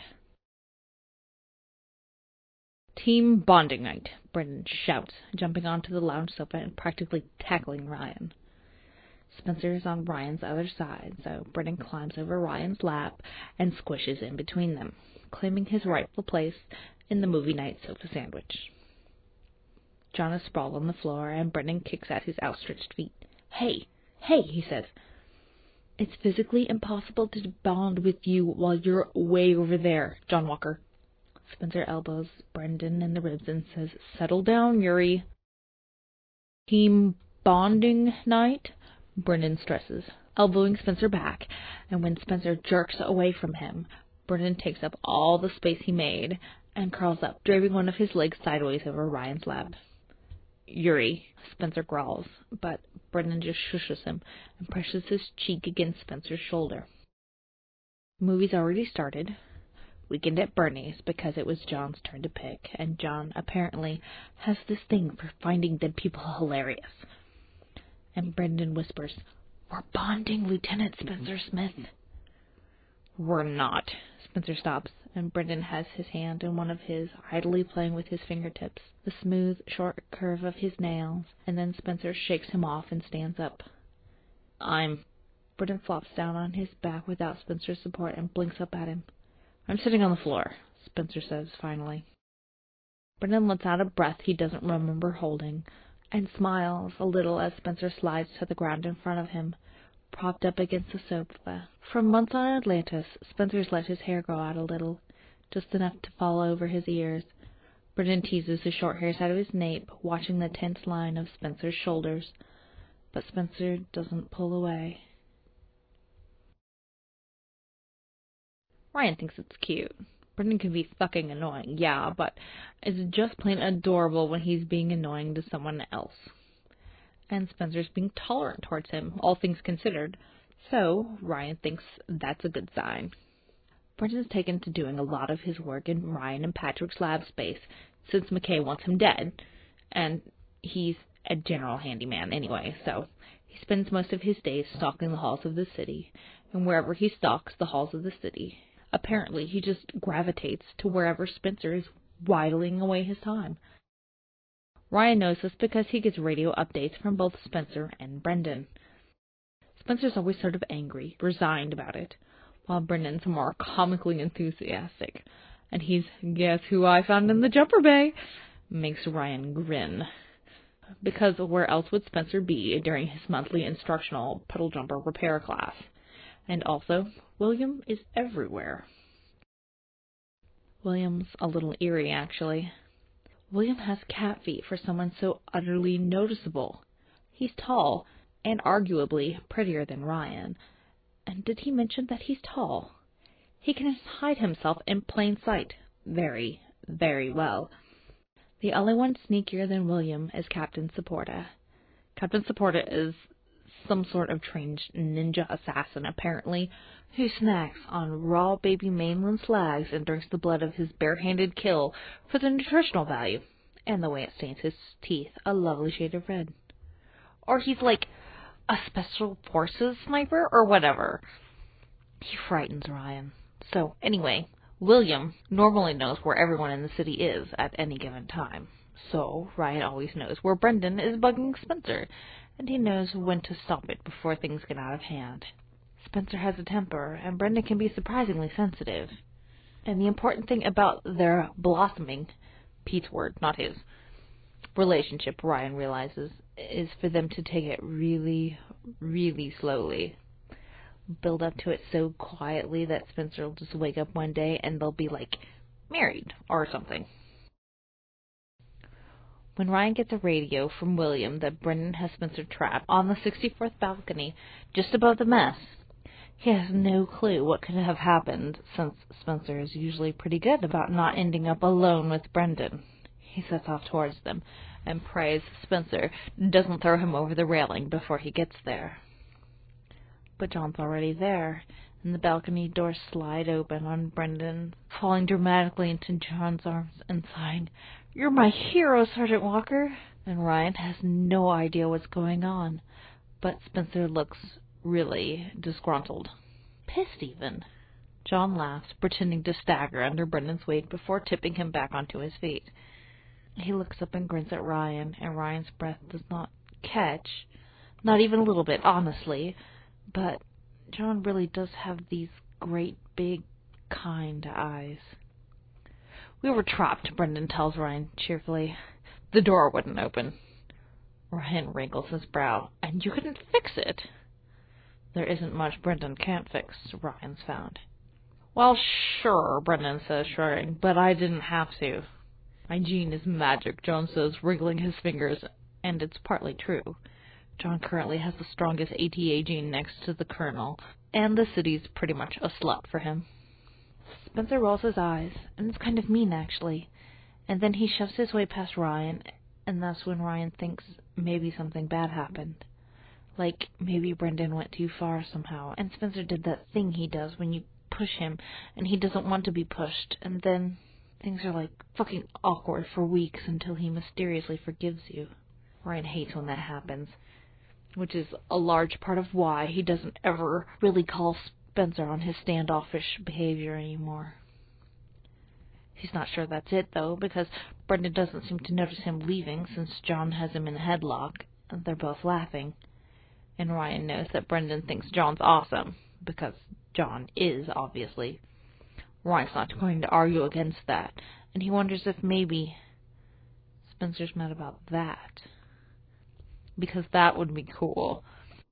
Speaker 1: Team bonding night, Brendan shouts, jumping onto the lounge sofa and practically tackling Ryan. Spencer is on Ryan's other side, so Brendan climbs over Ryan's lap and squishes in between them, claiming his rightful place in the movie night sofa sandwich. John is sprawled on the floor, and Brendan kicks at his outstretched feet. Hey, hey, he says. It's physically impossible to bond with you while you're way over there, John Walker. Spencer elbows Brendan in the ribs and says, Settle down, Yuri. Team bonding night, Brendan stresses, elbowing Spencer back, and when Spencer jerks away from him, Brendan takes up all the space he made and curls up, draping one of his legs sideways over Ryan's lap. Yuri, Spencer growls, but Brendan just shushes him and presses his cheek against Spencer's shoulder. The movie's already started. Weekend at Bernie's, because it was John's turn to pick, and John apparently has this thing for finding dead people hilarious. And Brendan whispers, We're bonding, Lieutenant Spencer Smith. We're not. Spencer stops, and Brendan has his hand in one of his, idly playing with his fingertips, the smooth, short curve of his nails, and then Spencer shakes him off and stands up. I'm... Brendan flops down on his back without Spencer's support and blinks up at him. I'm sitting on the floor, Spencer says finally. Brendan lets out a breath he doesn't remember holding, and smiles a little as Spencer slides to the ground in front of him, propped up against the sofa. For months on Atlantis, Spencer's let his hair grow out a little, just enough to fall over his ears. Brendan teases the short hairs out of his nape, watching the tense line of Spencer's shoulders, but Spencer doesn't pull away. Ryan thinks it's cute. Brendan can be fucking annoying, yeah, but it's just plain adorable when he's being annoying to someone else. And Spencer's being tolerant towards him, all things considered, so Ryan thinks that's a good sign. Brendan's taken to doing a lot of his work in Ryan and Patrick's lab space since McKay wants him dead, and he's a general handyman anyway, so he spends most of his days stalking the halls of the city, and wherever he stalks the halls of the city, apparently he just gravitates to wherever Spencer is whiling away his time. Ryan knows this because he gets radio updates from both Spencer and Brendan. Spencer's always sort of angry, resigned about it, while Brendan's more comically enthusiastic, and he's, guess who I found in the jumper bay, makes Ryan grin. Because where else would Spencer be during his monthly instructional puddle jumper repair class? And also, William is everywhere. William's a little eerie, actually. William has cat feet for someone so utterly noticeable. He's tall, and arguably prettier than Ryan. And did he mention that he's tall? He can hide himself in plain sight very, very well. The only one sneakier than William is Captain Supporta. Captain Supporta is some sort of trained ninja assassin, apparently, who snacks on raw baby mainland slags and drinks the blood of his barehanded kill for the nutritional value, and the way it stains his teeth a lovely shade of red. Or he's like a special forces sniper or whatever. He frightens Ryan. So, anyway, William normally knows where everyone in the city is at any given time. So, Ryan always knows where Brendan is bugging Spencer, and he knows when to stop it before things get out of hand. Spencer has a temper, and Brendan can be surprisingly sensitive. And the important thing about their blossoming, Pete's word, not his, relationship, Ryan realizes, is for them to take it really, really slowly. Build up to it so quietly that Spencer will just wake up one day and they'll be, like, married or something. When Ryan gets a radio from William that Brendan has Spencer trapped on the sixty-fourth balcony just above the mess, he has no clue what could have happened, since Spencer is usually pretty good about not ending up alone with Brendan. He sets off towards them and prays Spencer doesn't throw him over the railing before he gets there. But John's already there, and the balcony doors slide open on Brendan, falling dramatically into John's arms and sighing, "You're my hero, Sergeant Walker!" And Ryan has no idea what's going on, but Spencer looks really disgruntled. Pissed, even. John laughs, pretending to stagger under Brendan's weight before tipping him back onto his feet. He looks up and grins at Ryan, and Ryan's breath does not catch, not even a little bit, honestly, but John really does have these great, big, kind eyes. "We were trapped," Brendan tells Ryan cheerfully. "The door wouldn't open." Ryan wrinkles his brow. "And you couldn't fix it?" There isn't much Brendan can't fix, Ryan's found. "Well, sure," Brendan says, shrugging, "but I didn't have to." "My gene is magic," John says, wriggling his fingers, and it's partly true. John currently has the strongest A T A gene next to the Colonel, and the city's pretty much a slut for him. Spencer rolls his eyes, and it's kind of mean, actually, and then he shoves his way past Ryan, and that's when Ryan thinks maybe something bad happened. Like, maybe Brendan went too far somehow, and Spencer did that thing he does when you push him, and he doesn't want to be pushed, and then things are, like, fucking awkward for weeks until he mysteriously forgives you. Ryan hates when that happens, which is a large part of why he doesn't ever really call Spencer on his standoffish behavior anymore. He's not sure that's it, though, because Brendan doesn't seem to notice him leaving since John has him in a headlock, and they're both laughing. And Ryan knows that Brendan thinks John's awesome, because John is, obviously. Ryan's not going to argue against that, and he wonders if maybe Spencer's mad about that. Because that would be cool.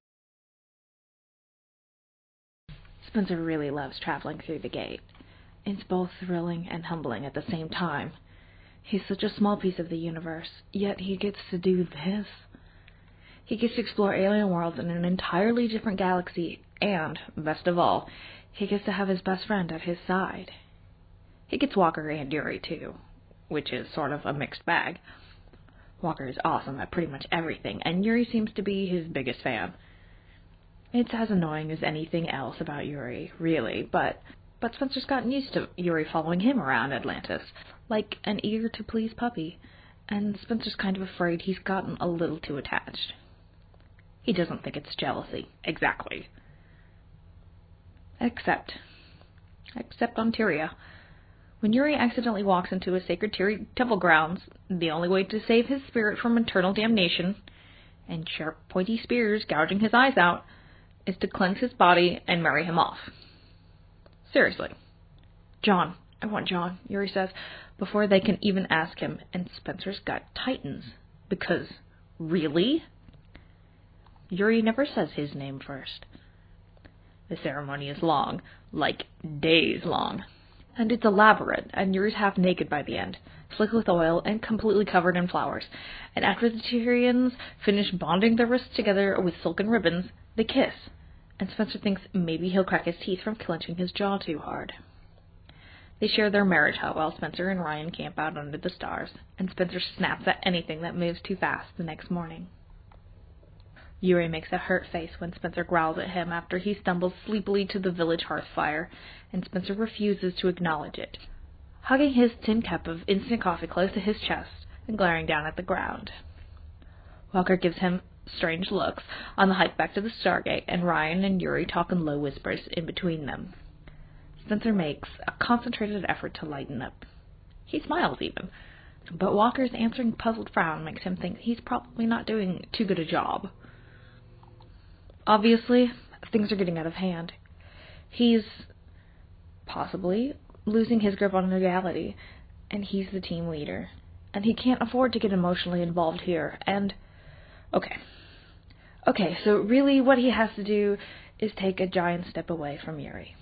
Speaker 1: Spencer really loves traveling through the gate. It's both thrilling and humbling at the same time. He's such a small piece of the universe, yet he gets to do this. He gets to explore alien worlds in an entirely different galaxy, and, best of all, he gets to have his best friend at his side. He gets Walker and Yuri, too, which is sort of a mixed bag. Walker is awesome at pretty much everything, and Yuri seems to be his biggest fan. It's as annoying as anything else about Yuri, really, but but Spencer's gotten used to Yuri following him around Atlantis, like an eager-to-please puppy, and Spencer's kind of afraid he's gotten a little too attached. He doesn't think it's jealousy, exactly. Except, except on Tyria. When Yuri accidentally walks into a sacred Tyria temple grounds, the only way to save his spirit from eternal damnation, and sharp, pointy spears gouging his eyes out, is to cleanse his body and marry him off. Seriously. "John, I want John," Yuri says, before they can even ask him, and Spencer's gut tightens, because, really? Yuri never says his name first. The ceremony is long, like days long. And it's elaborate, and Yuri's half naked by the end, slick with oil and completely covered in flowers. And after the Tyrians finish bonding their wrists together with silken ribbons, they kiss. And Spencer thinks maybe he'll crack his teeth from clenching his jaw too hard. They share their marriage hut while Spencer and Ryan camp out under the stars, and Spencer snaps at anything that moves too fast the next morning. Yuri makes a hurt face when Spencer growls at him after he stumbles sleepily to the village hearth fire, and Spencer refuses to acknowledge it, hugging his tin cup of instant coffee close to his chest and glaring down at the ground. Walker gives him strange looks on the hike back to the Stargate, and Ryan and Yuri talk in low whispers in between them. Spencer makes a concentrated effort to lighten up. He smiles even, but Walker's answering puzzled frown makes him think he's probably not doing too good a job. Obviously, things are getting out of hand. He's possibly losing his grip on reality, and he's the team leader, and he can't afford to get emotionally involved here, and... Okay. Okay, so really what he has to do is take a giant step away from Yuri.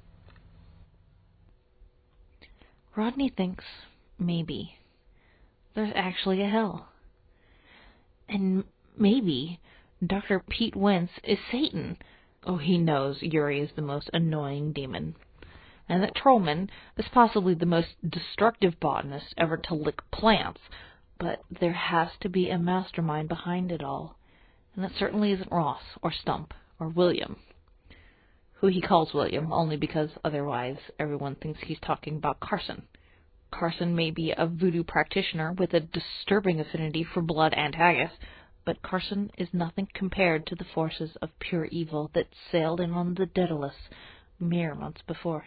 Speaker 2: Rodney thinks maybe there's actually a hell. And maybe Doctor Pete Wentz is Satan. Oh, he knows Yuri is the most annoying demon, and that Trollman is possibly the most destructive botanist ever to lick plants, but there has to be a mastermind behind it all, and it certainly isn't Ross or Stump or William, who he calls William only because otherwise everyone thinks he's talking about Carson. Carson may be a voodoo practitioner with a disturbing affinity for blood and haggis, but Carson is nothing compared to the forces of pure evil that sailed in on the Daedalus mere months before.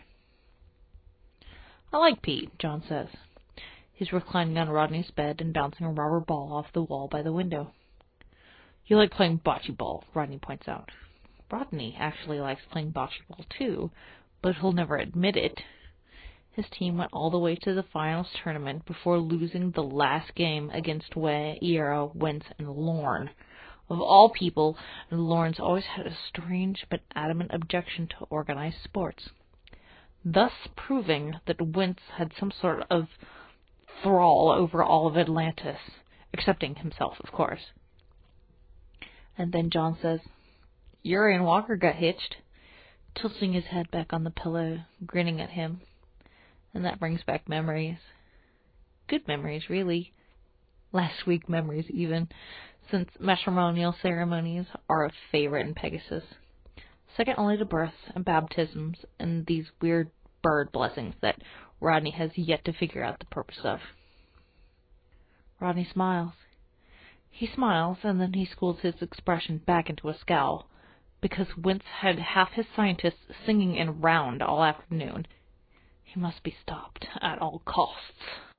Speaker 2: I like Pete, John says. He's reclining on Rodney's bed and bouncing a rubber ball off the wall by the window. You like playing bocce ball, Rodney points out. Rodney actually likes playing bocce ball too, but he'll never admit it. His team went all the way to the finals tournament before losing the last game against Iero, Wentz, and Lorne. Of all people, Lorne's always had a strange but adamant objection to organized sports, thus proving that Wentz had some sort of thrall over all of Atlantis, excepting himself, of course. And then John says, Yuri and Walker got hitched, tilting his head back on the pillow, grinning at him. And that brings back memories. Good memories, really. Last week memories, even, since matrimonial ceremonies are a favorite in Pegasus. Second only to births and baptisms and these weird bird blessings that Rodney has yet to figure out the purpose of. Rodney smiles. He smiles, and then he schools his expression back into a scowl, because Wentz had half his scientists singing in round all afternoon. He must be stopped at all costs.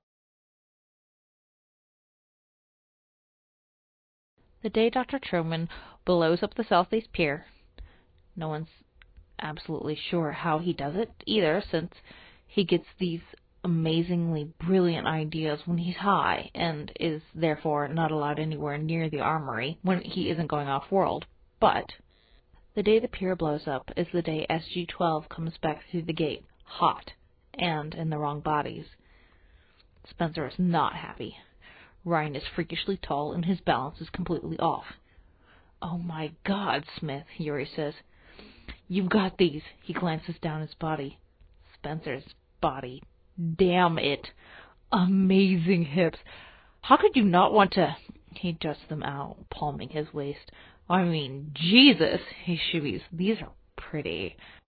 Speaker 2: The day Doctor Truman blows up the Southeast Pier, no one's absolutely sure how he does it either, since he gets these amazingly brilliant ideas when he's high, and is therefore not allowed anywhere near the armory when he isn't going off-world. But the day the pier blows up is the day S G twelve comes back through the gate, hot, and in the wrong bodies. Spencer is not happy. Ryan is freakishly tall, and his balance is completely off. Oh my God, Smith, Yuri says. You've got these. He glances down his body. Spencer's body. Damn it. Amazing hips. How could you not want to... He adjusts them out, palming his waist. I mean, Jesus, he shivvies. These are pretty.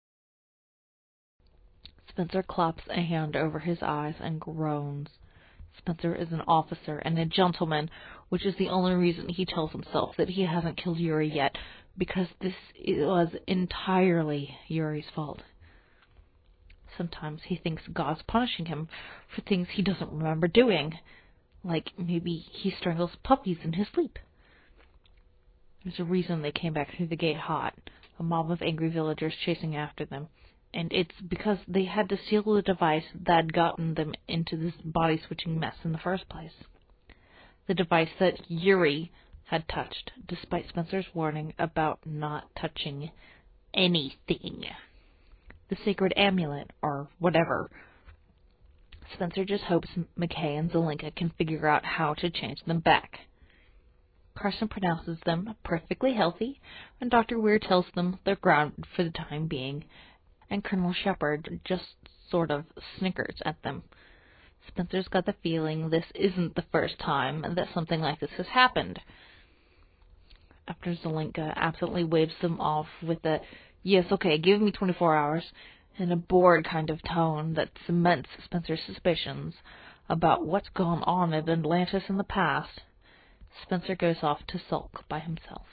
Speaker 2: Spencer claps a hand over his eyes and groans. Spencer is an officer and a gentleman, which is the only reason he tells himself that he hasn't killed Yuri yet, because this was entirely Yuri's fault. Sometimes he thinks God's punishing him for things he doesn't remember doing, like maybe he strangles puppies in his sleep. There's a reason they came back through the gate hot, a mob of angry villagers chasing after them, and it's because they had to steal the device that had gotten them into this body-switching mess in the first place. The device that Yuri had touched, despite Spencer's warning about not touching anything. The sacred amulet, or whatever. Spencer just hopes McKay and Zelenka can figure out how to change them back. Carson pronounces them perfectly healthy, and Doctor Weir tells them they're grounded for the time being, and Colonel Shepard just sort of snickers at them. Spencer's got the feeling this isn't the first time that something like this has happened.
Speaker 1: after Zelenka absently waves them off with a, yes, okay, give me twenty-four hours, in a bored kind of tone that cements Spencer's suspicions about what's gone on in Atlantis in the past, Spencer goes off to sulk by himself.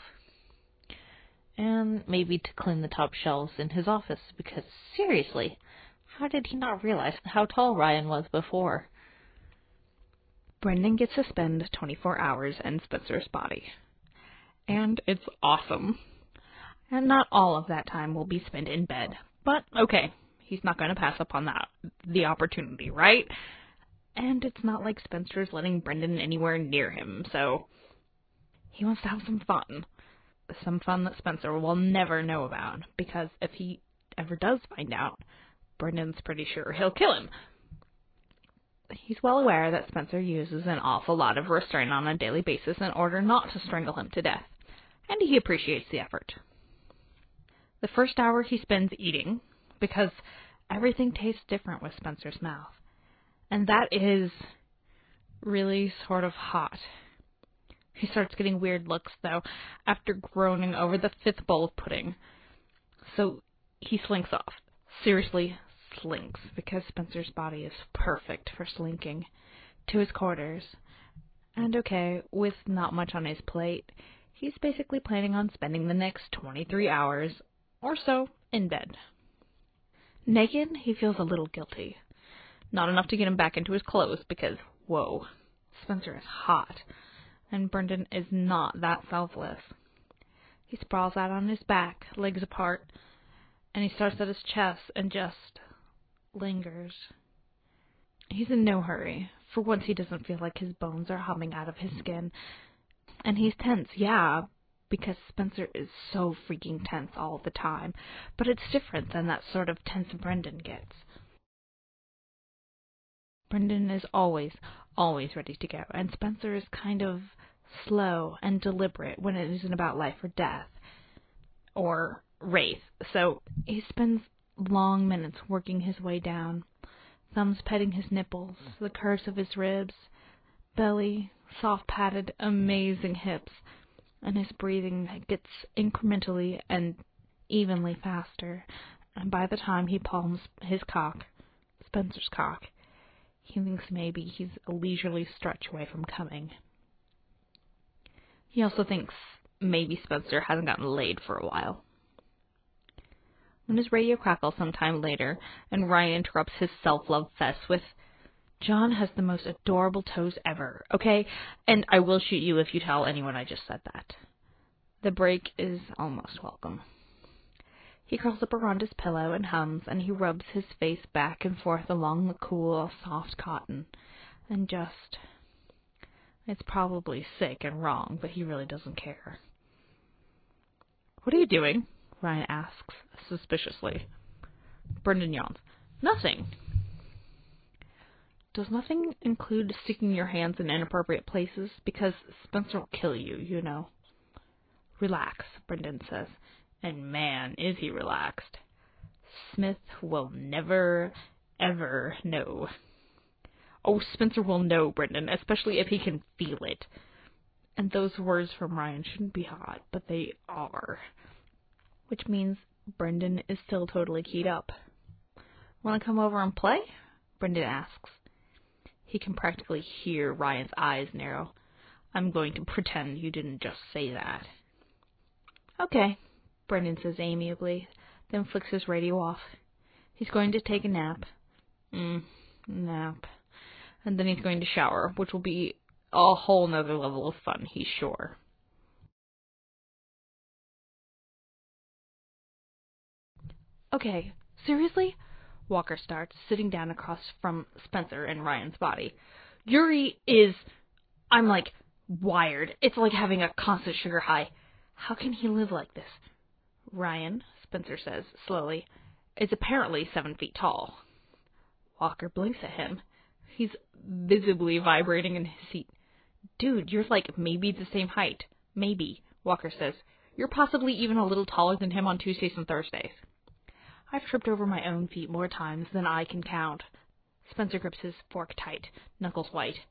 Speaker 1: And maybe to clean the top shelves in his office, because seriously, how did he not realize how tall Ryan was before?
Speaker 2: Brendan gets to spend twenty-four hours in Spencer's body. And it's awesome. And not all of that time will be spent in bed. But, okay, he's not going to pass up on that, the opportunity, right? And it's not like Spencer's letting Brendan anywhere near him, so he wants to have some fun. Some fun that Spencer will never know about, because if he ever does find out, Brendan's pretty sure he'll kill him. He's well aware that Spencer uses an awful lot of restraint on a daily basis in order not to strangle him to death, and he appreciates the effort. The first hour he spends eating, because everything tastes different with Spencer's mouth, and that is really sort of hot. He starts getting weird looks, though, after groaning over the fifth bowl of pudding, so he slinks off. Seriously, slinks, because Spencer's body is perfect for slinking, to his quarters. And okay, with not much on his plate, he's basically planning on spending the next twenty-three hours or so in bed. Naked, he feels a little guilty. Not enough to get him back into his clothes, because, whoa, Spencer is hot, and Brendan is not that selfless. He sprawls out on his back, legs apart, and he starts at his chest and just lingers. He's in no hurry. For once he doesn't feel like his bones are humming out of his skin. And he's tense, yeah, because Spencer is so freaking tense all the time. But it's different than that sort of tense Brendan gets. Brendan is always, always ready to go, and Spencer is kind of slow and deliberate when it isn't about life or death. Or Wraith. So he spends long minutes working his way down, thumbs petting his nipples, the curves of his ribs, belly, soft padded, amazing hips, and his breathing gets incrementally and evenly faster, and by the time he palms his cock, Spencer's cock, he thinks maybe he's a leisurely stretch away from coming. He also thinks maybe Spencer hasn't gotten laid for a while. When his radio crackles sometime later, and Ryan interrupts his self-love fest with, John has the most adorable toes ever, okay? And I will shoot you if you tell anyone I just said that. The break is almost welcome. He curls up around his pillow and hums, and he rubs his face back and forth along the cool, soft cotton, and just... It's probably sick and wrong, but he really doesn't care. What are you doing? Ryan asks, suspiciously. Brendan yawns. Nothing. Does nothing include sticking your hands in inappropriate places? Because Spencer will kill you, you know. Relax, Brendan says. And man, is he relaxed. Smith will never, ever know. Oh, Spencer will know, Brendan, especially if he can feel it. And those words from Ryan shouldn't be hot, but they are. Which means Brendan is still totally keyed up. Want to come over and play? Brendan asks. He can practically hear Ryan's eyes narrow. I'm going to pretend you didn't just say that. Okay, Brendan says amiably, then flicks his radio off. He's going to take a nap. Mm, nap. And then he's going to shower, which will be a whole nother level of fun, he's sure. Okay, seriously? Walker starts, sitting down across from Spencer and Ryan's body. Yuri is, I'm like, wired. It's like having a constant sugar high. How can he live like this? Ryan, Spencer says, slowly, is apparently seven feet tall. Walker blinks at him. He's visibly vibrating in his seat. Dude, you're like maybe the same height. Maybe, Walker says. You're possibly even a little taller than him on Tuesdays and Thursdays. I've tripped over my own feet more times than I can count. Spencer grips his fork tight, knuckles white. I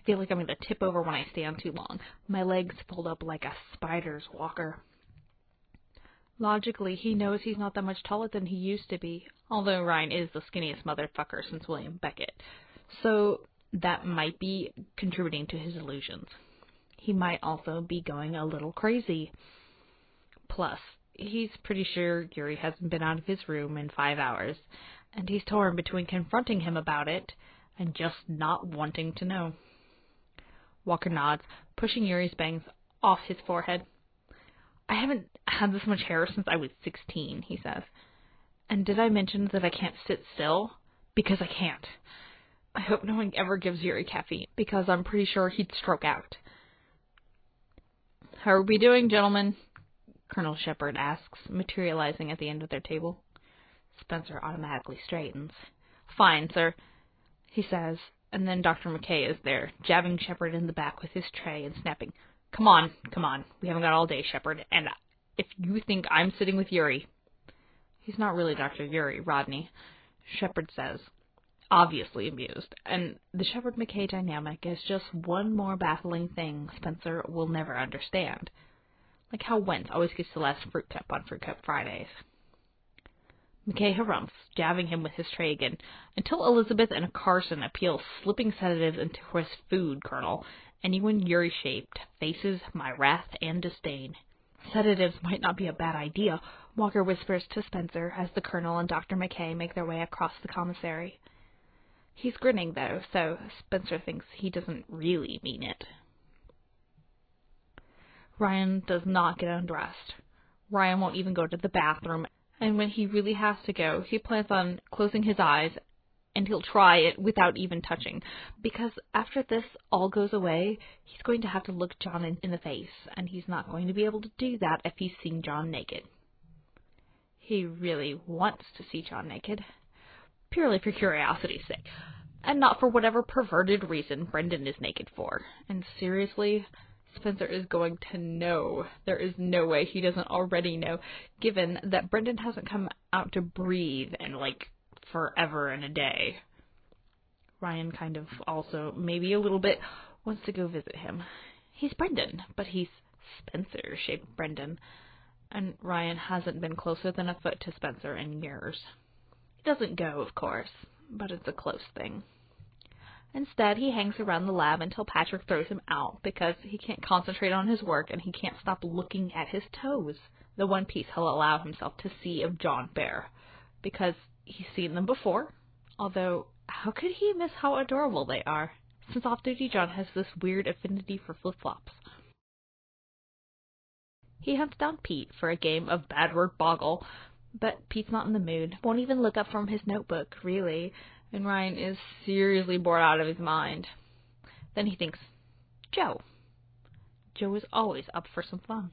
Speaker 2: feel like I'm going to tip over when I stand too long. My legs fold up like a spider's, Walker. Logically, he knows he's not that much taller than he used to be, although Ryan is the skinniest motherfucker since William Beckett. So that might be contributing to his illusions. He might also be going a little crazy. Plus, he's pretty sure Yuri hasn't been out of his room in five hours, and he's torn between confronting him about it and just not wanting to know. Walker nods, pushing Yuri's bangs off his forehead. I haven't had this much hair since I was sixteen, he says. And did I mention that I can't sit still? Because I can't. I hope no one ever gives Yuri caffeine, because I'm pretty sure he'd stroke out. How are we doing, gentlemen? Colonel Shepard asks, materializing at the end of their table. Spencer automatically straightens. Fine, sir, he says, and then Doctor McKay is there, jabbing Shepard in the back with his tray and snapping, Come on, come on, we haven't got all day, Shepard, and if you think I'm sitting with Yuri... He's not really Doctor Yuri, Rodney, Shepard says, obviously amused, and the Shepard-McKay dynamic is just one more baffling thing Spencer will never understand. Like how Wentz always gets the last fruit cup on Fruit Cup Fridays. McKay harumphs, jabbing him with his tray again, until Elizabeth and Carson appeal, slipping sedatives into his food, Colonel. Anyone Yuri-shaped faces my wrath and disdain. Sedatives might not be a bad idea, Walker whispers to Spencer as the Colonel and Doctor McKay make their way across the commissary. He's grinning, though, so Spencer thinks he doesn't really mean it. Ryan does not get undressed. Ryan won't even go to the bathroom, and when he really has to go, he plans on closing his eyes, and he'll try it without even touching, because after this all goes away, he's going to have to look John in, in the face, and he's not going to be able to do that if he's seen John naked. He really wants to see John naked, purely for curiosity's sake, and not for whatever perverted reason Brendan is naked for. And seriously, Spencer is going to know. There is no way he doesn't already know, given that Brendan hasn't come out to breathe in, like, forever and a day. Ryan kind of also, maybe a little bit, wants to go visit him. He's Brendan, but he's Spencer-shaped Brendan, and Ryan hasn't been closer than a foot to Spencer in years. He doesn't go, of course, but it's a close thing. Instead, he hangs around the lab until Patrick throws him out because he can't concentrate on his work and he can't stop looking at his toes, the one piece he'll allow himself to see of John Bear, because he's seen them before, although how could he miss how adorable they are, since off-duty John has this weird affinity for flip-flops. He hunts down Pete for a game of bad word boggle, but Pete's not in the mood, won't even look up from his notebook, really, and Ryan is seriously bored out of his mind. Then he thinks, Joe. Joe is always up for some fun.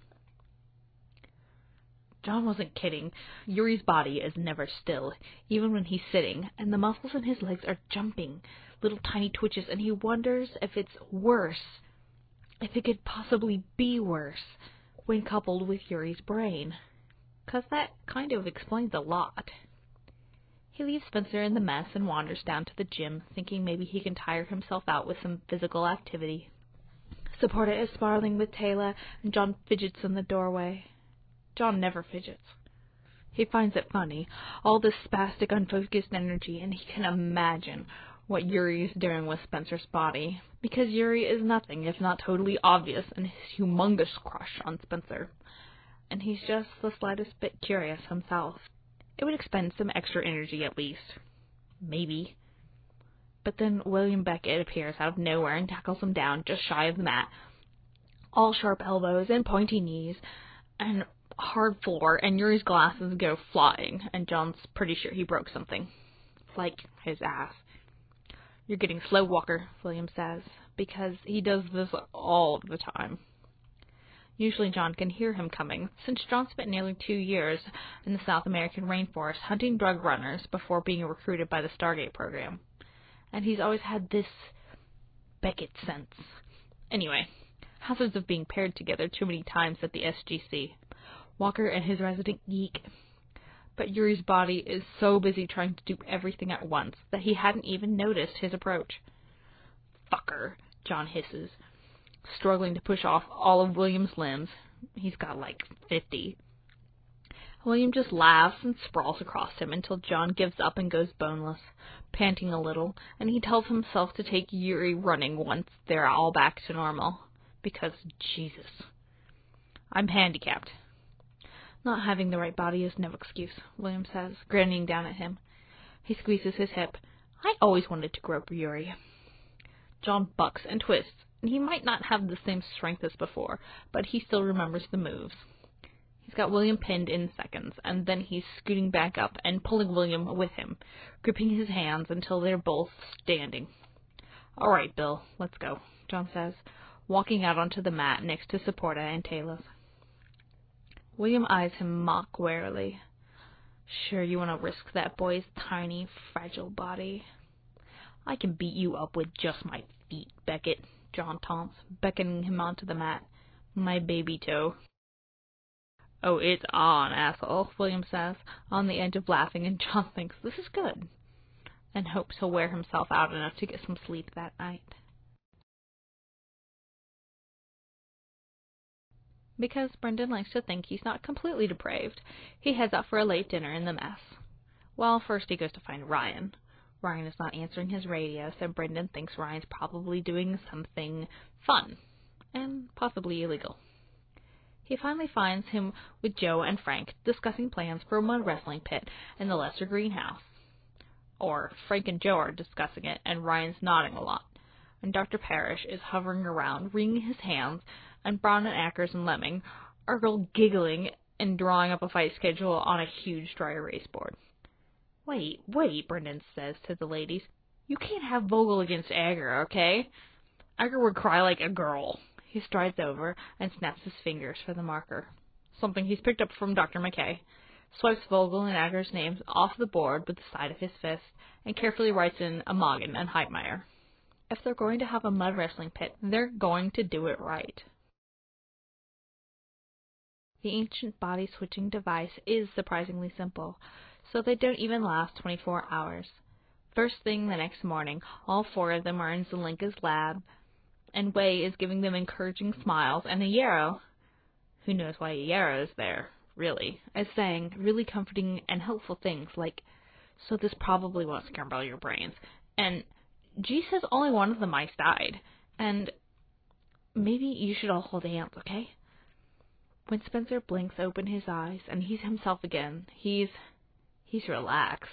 Speaker 2: John wasn't kidding. Yuri's body is never still, even when he's sitting, and the muscles in his legs are jumping, little tiny twitches, and he wonders if it's worse, if it could possibly be worse, when coupled with Yuri's brain. 'Cause that kind of explains a lot. He leaves Spencer in the mess and wanders down to the gym, thinking maybe he can tire himself out with some physical activity. Supporta is sparring with Taylor, and John fidgets in the doorway. John never fidgets. He finds it funny, all this spastic, unfocused energy, and he can imagine what Yuri is doing with Spencer's body, because Yuri is nothing if not totally obvious in his humongous crush on Spencer. And he's just the slightest bit curious himself. It would expend some extra energy at least. Maybe. But then William Beckett appears out of nowhere and tackles him down just shy of the mat. All sharp elbows and pointy knees and hard floor, and Yuri's glasses go flying, and John's pretty sure he broke something. Like his ass. You're getting slow, Walker, William says, because he does this all the time. Usually John can hear him coming, since John spent nearly two years in the South American rainforest hunting drug runners before being recruited by the Stargate program. And he's always had this Beckett sense. Anyway, hazards of being paired together too many times at the S G C. Walker and his resident geek. But Yuri's body is so busy trying to do everything at once that he hadn't even noticed his approach. Fucker,
Speaker 1: John hisses, struggling to push off all of William's limbs. He's got like fifty. William just laughs and sprawls across him until John gives up and goes boneless, panting a little, and he tells himself to take Yuri running once they're all back to normal. Because, Jesus, I'm handicapped. Not having the right body is no excuse, William says, grinning down at him. He squeezes his hip. I always wanted to grope Yuri. John bucks and twists, and he might not have the same strength as before, but he still remembers the moves. He's got William pinned in seconds, and then he's scooting back up and pulling William with him, gripping his hands until they're both standing. All right, Bill, let's go, John says, walking out onto the mat next to Supporta and Talos. William eyes him mock warily. Sure you want to risk that boy's tiny, fragile body? I can beat you up with just my feet, Beckett, John taunts, beckoning him onto the mat. My baby toe. Oh, it's on, asshole, William says, on the edge of laughing, and John thinks this is good, and hopes he'll wear himself out enough to get some sleep that night. Because Brendan likes to think he's not completely depraved, he heads out for a late dinner in the mess. Well, first he goes to find Ryan. Ryan is not answering his radio, so Brendan thinks Ryan's probably doing something fun, and possibly illegal. He finally finds him with Joe and Frank discussing plans for a mud wrestling pit in the lesser greenhouse. Or Frank and Joe are discussing it, and Ryan's nodding a lot. And Doctor Parrish is hovering around, wringing his hands, and Braun and Ackers and Lemming are all giggling and drawing up a fight schedule on a huge dry erase board. Wait, wait, Brendan says to the ladies. You can't have Vogel against Agar, okay? Agar would cry like a girl. He strides over and snaps his fingers for the marker, something he's picked up from Doctor McKay, swipes Vogel and Agar's names off the board with the side of his fist, and carefully writes in Amagen and Heitmeyer. If they're going to have a mud wrestling pit, they're going to do it right. The ancient body-switching device is surprisingly simple, so they don't even last twenty-four hours. First thing the next morning, all four of them are in Zelenka's lab, and Wei is giving them encouraging smiles, and Yarrow, who knows why Yarrow is there, really, is saying really comforting and helpful things like, so this probably won't scramble your brains, and G says only one of the mice died, and maybe you should all hold hands, okay? When Spencer blinks open his eyes and he's himself again, he's, he's relaxed.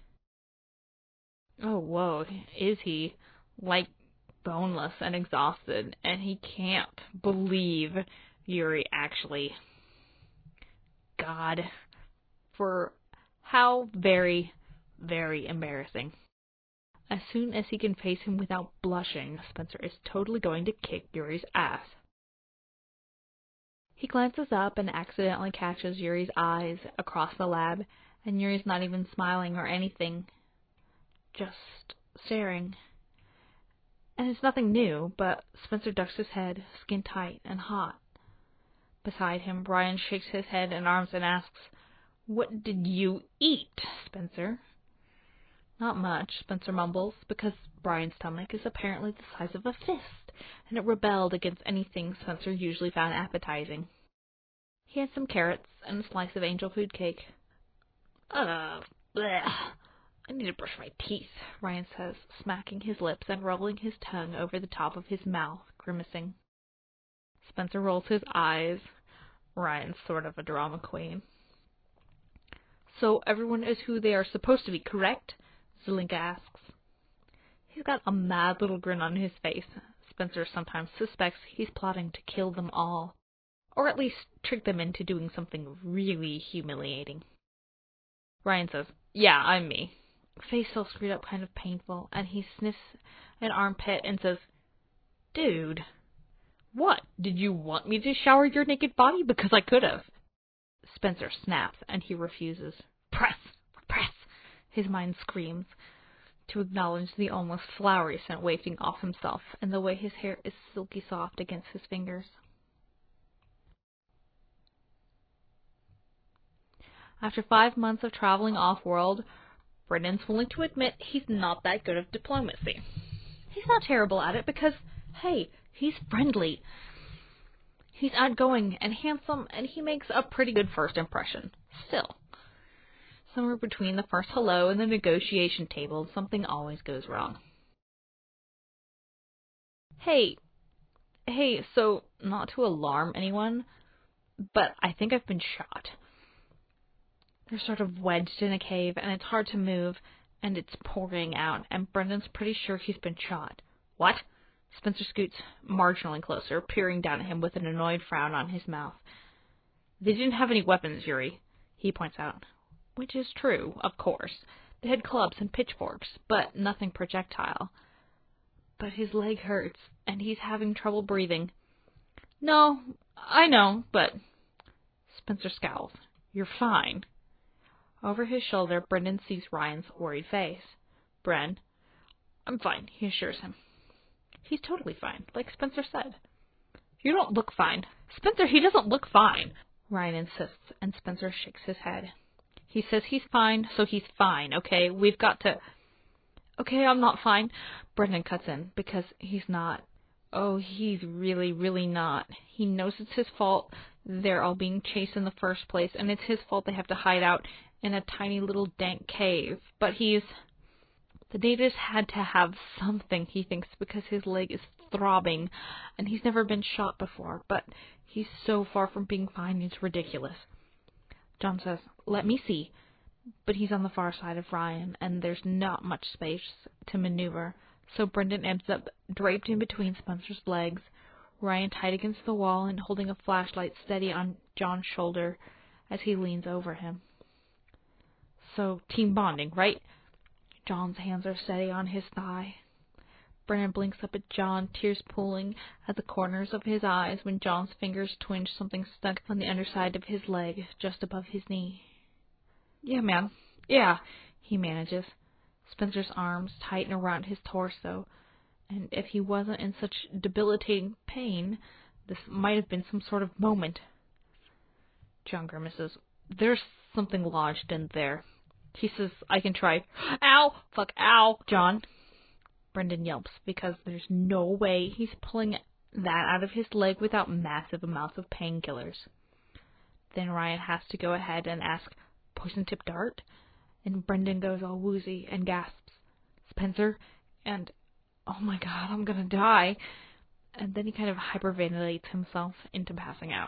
Speaker 1: Oh, whoa, is he? Like, boneless and exhausted, and he can't believe Yuri actually. God. For how very, very embarrassing. As soon as he can face him without blushing, Spencer is totally going to kick Yuri's ass. He glances up and accidentally catches Yuri's eyes across the lab, and Yuri's not even smiling or anything, just staring. And it's nothing new, but Spencer ducks his head, skin tight and hot. Beside him, Brian shakes his head and arms and asks, What did you eat, Spencer? Not much, Spencer mumbles, because Brian's stomach is apparently the size of a fist, and it rebelled against anything Spencer usually found appetizing. He had some carrots and a slice of angel food cake. Uh, bleh. I need to brush my teeth, Ryan says, smacking his lips and rolling his tongue over the top of his mouth, grimacing. Spencer rolls his eyes. Ryan's sort of a drama queen. So everyone is who they are supposed to be, correct? Zelenka asks. He's got a mad little grin on his face. Spencer sometimes suspects he's plotting to kill them all, or at least trick them into doing something really humiliating. Ryan says, Yeah, I'm me. Face all screwed up, kind of painful, and he sniffs an armpit and says, Dude, what? Did you want me to shower your naked body? Because I could have. Spencer snaps, and he refuses. Press! Press! His mind screams, to acknowledge the almost flowery scent wafting off himself, and the way his hair is silky soft against his fingers. After five months of traveling off-world, Brendan's willing to admit he's not that good at diplomacy. He's not terrible at it because, Hey, he's friendly. He's outgoing and handsome, and he makes a pretty good first impression. Still, somewhere between the first hello and the negotiation table, something always goes wrong. Hey, hey, so, not to alarm anyone, but I think I've been shot. They're sort of wedged in a cave, and it's hard to move, and it's pouring out, and Brendan's pretty sure he's been shot. What? Spencer scoots marginally closer, peering down at him with an annoyed frown on his mouth. They didn't have any weapons, Yuri, he points out. Which is true, of course. They had clubs and pitchforks, but nothing projectile. But his leg hurts, and he's having trouble breathing. No, I know, but... Spencer scowls. You're fine. Over his shoulder, Brendan sees Ryan's worried face. Bren, I'm fine, he assures him. He's totally fine, like Spencer said. You don't look fine. Spencer, he doesn't look fine. Ryan insists, and Spencer shakes his head. He says he's fine, so he's fine, okay? We've got to... Okay, I'm not fine. Brendan cuts in, because he's not. Oh, he's really, really not. He knows it's his fault. They're all being chased in the first place, and it's his fault they have to hide out in a tiny little dank cave. But he's... The natives had to have something, he thinks, because his leg is throbbing, and he's never been shot before, but he's so far from being fine, it's ridiculous. John says, let me see. But he's on the far side of Ryan, and there's not much space to maneuver, so Brendan ends up draped in between Spencer's legs, Ryan tight against the wall and holding a flashlight steady on John's shoulder as he leans over him. So, team bonding, right? John's hands are steady on his thigh. Brennan blinks up at John, tears pooling at the corners of his eyes when John's fingers twinge something stuck on the underside of his leg, just above his knee. Yeah, man. Yeah, he manages. Spencer's arms tighten around his torso, and if he wasn't in such debilitating pain, this might have been some sort of moment. John grimaces. There's something lodged in there. He says, I can try. Ow! Fuck, ow! John. Brendan yelps, because there's no way he's pulling that out of his leg without massive amounts of painkillers. Then Ryan has to go ahead and ask, poison tip dart? And Brendan goes all woozy and gasps, Spencer, and, oh my god, I'm gonna die. And then he kind of hyperventilates himself into passing out.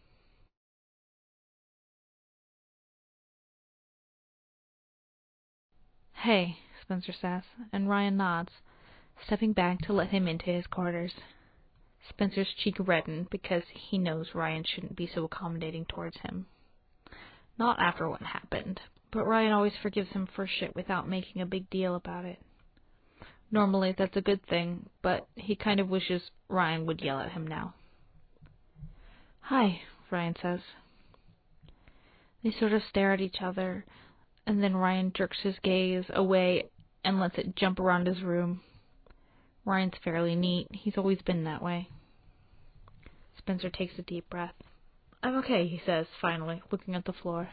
Speaker 1: Hey, Spencer says, and Ryan nods, stepping back to let him into his quarters. Spencer's cheek reddened because he knows Ryan shouldn't be so accommodating towards him. Not after what happened, but Ryan always forgives him for shit without making a big deal about it. Normally that's a good thing, but he kind of wishes Ryan would yell at him now. Hi, Ryan says. They sort of stare at each other, and then Ryan jerks his gaze away and lets it jump around his room. Ryan's fairly neat. He's always been that way. Spencer takes a deep breath. I'm okay, he says, finally, looking at the floor.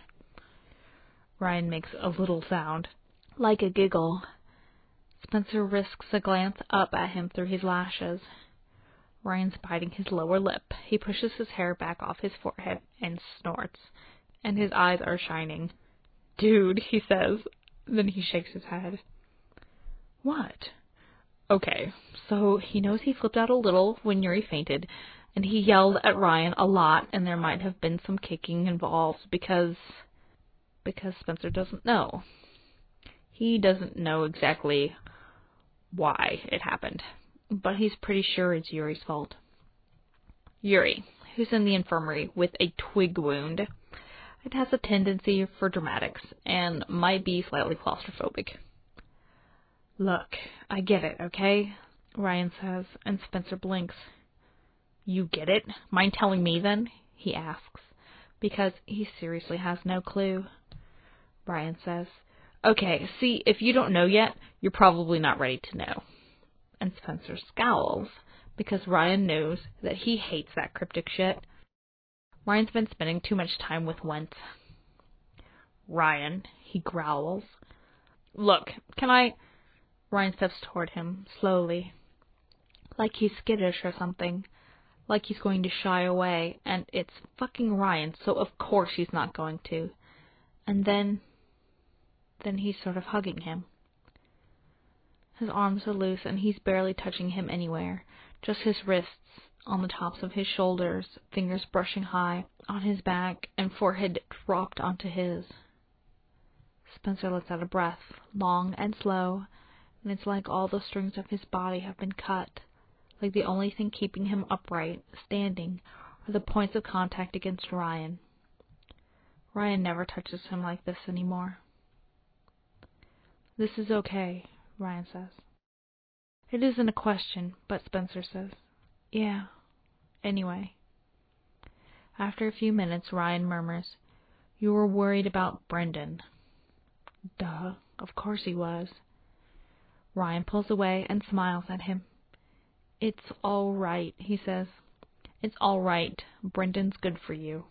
Speaker 1: Ryan makes a little sound, like a giggle. Spencer risks a glance up at him through his lashes. Ryan's biting his lower lip. He pushes his hair back off his forehead and snorts, and his eyes are shining. Dude, he says. Then he shakes his head. What? Okay, so he knows he flipped out a little when Yuri fainted, and he yelled at Ryan a lot, and there might have been some kicking involved because... because Spencer doesn't know. He doesn't know exactly why it happened, but he's pretty sure it's Yuri's fault. Yuri, who's in the infirmary with a twig wound, it has a tendency for dramatics, and might be slightly claustrophobic. Look, I get it, okay? Ryan says, and Spencer blinks. You get it? Mind telling me then? He asks, because he seriously has no clue. Ryan says, okay, see, if you don't know yet, you're probably not ready to know. And Spencer scowls, because Ryan knows that he hates that cryptic shit. Ryan's been spending too much time with Wentz. Ryan, he growls. Look, can I... Ryan steps toward him, slowly. like he's skittish or something, like he's going to shy away, and it's fucking Ryan, so of course he's not going to. And then, then he's sort of hugging him. His arms are loose, and he's barely touching him anywhere, just his wrists on the tops of his shoulders, fingers brushing high on his back, and forehead dropped onto his. Spencer lets out a breath, long and slow, and it's like all the strings of his body have been cut, like the only thing keeping him upright, standing, are the points of contact against Ryan. Ryan never touches him like this anymore. This is okay, Ryan says. It isn't a question, but Spencer says, yeah, anyway. After a few minutes, Ryan murmurs, you were worried about Brendan. Duh, of course he was. Ryan pulls away and smiles at him. It's all right, he says. It's all right. Brendan's good for you.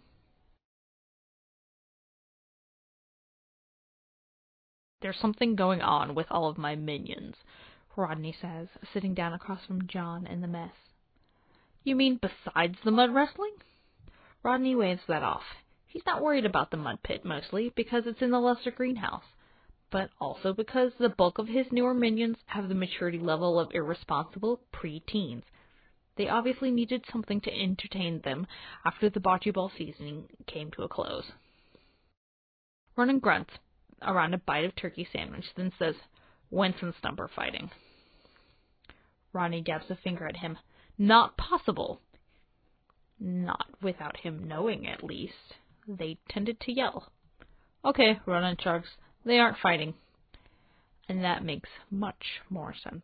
Speaker 1: There's something going on with all of my minions, Rodney says, sitting down across from John in the mess. You mean besides the mud wrestling? Rodney waves that off. He's not worried about the mud pit, mostly because it's in the lesser greenhouse, but also because the bulk of his newer minions have the maturity level of irresponsible pre-teens. They obviously needed something to entertain them after the bocce ball season came to a close. Ronan grunts around a bite of turkey sandwich, then says, Wentz and Stump are fighting. Rodney dabs a finger at him. Not possible. Not without him knowing, at least. They tended to yell. Okay, Ronan shrugs. They aren't fighting. And that makes much more sense.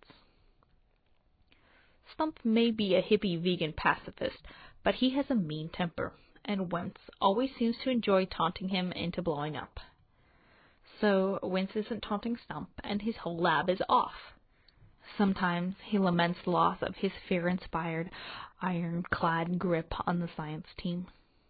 Speaker 1: Stump may be a hippie vegan pacifist, but he has a mean temper, and Wentz always seems to enjoy taunting him into blowing up. So Wentz isn't taunting Stump, and his whole lab is off. Sometimes he laments the loss of his fear-inspired, ironclad grip on the science team.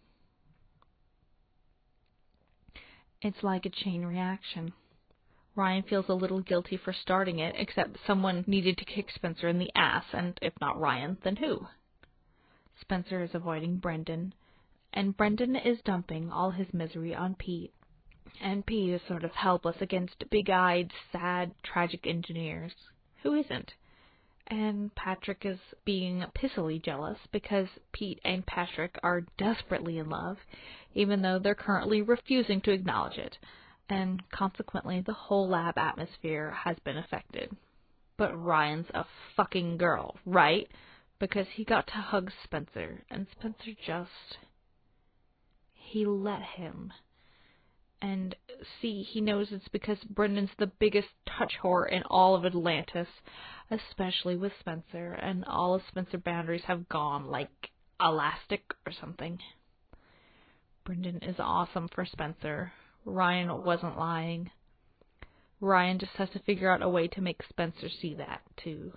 Speaker 1: It's like a chain reaction. Ryan feels a little guilty for starting it, except someone needed to kick Spencer in the ass, and if not Ryan, then who? Spencer is avoiding Brendan, and Brendan is dumping all his misery on Pete. And Pete is sort of helpless against big-eyed, sad, tragic engineers. Who isn't? And Patrick is being pissily jealous because Pete and Patrick are desperately in love, even though they're currently refusing to acknowledge it, and consequently the whole lab atmosphere has been affected. But Ryan's a fucking girl, right? Because he got to hug Spencer, and Spencer just... he let him. And see, he knows it's because Brendan's the biggest touch whore in all of Atlantis, especially with Spencer, and all of Spencer's boundaries have gone like elastic or something. Brendan is awesome for Spencer. Ryan wasn't lying. Ryan just has to figure out a way to make Spencer see that, too.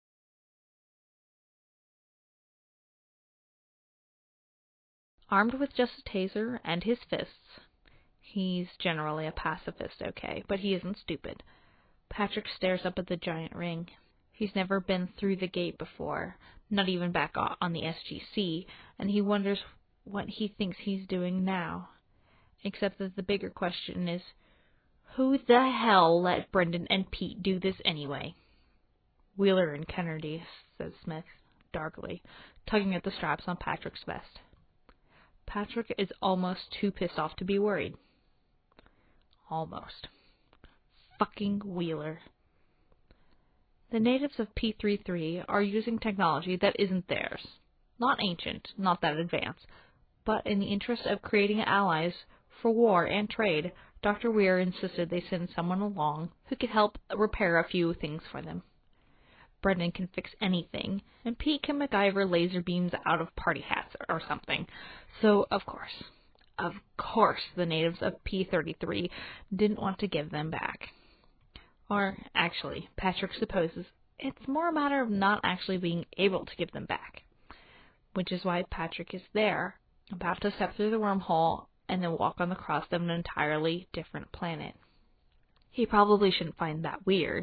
Speaker 1: Armed with just a taser and his fists, he's generally a pacifist, okay, but he isn't stupid. Patrick stares up at the giant ring. He's never been through the gate before, not even back on the S G C, and he wonders what he thinks he's doing now. Except that the bigger question is, who the hell let Brendan and Pete do this anyway? Wheeler and Kennedy, says Smith, darkly, tugging at the straps on Patrick's vest. Patrick is almost too pissed off to be worried. Almost. Fucking Wheeler. The natives of P thirty-three are using technology that isn't theirs. Not ancient, not that advanced, but in the interest of creating allies for war and trade, Doctor Weir insisted they send someone along who could help repair a few things for them. Brendan can fix anything, and Pete can MacGyver laser beams out of party hats or something. So, of course, of course, the natives of P thirty-three didn't want to give them back. Or, actually, Patrick supposes it's more a matter of not actually being able to give them back. Which is why Patrick is there, about to step through the wormhole and then walk on the crust of an entirely different planet. He probably shouldn't find that weird.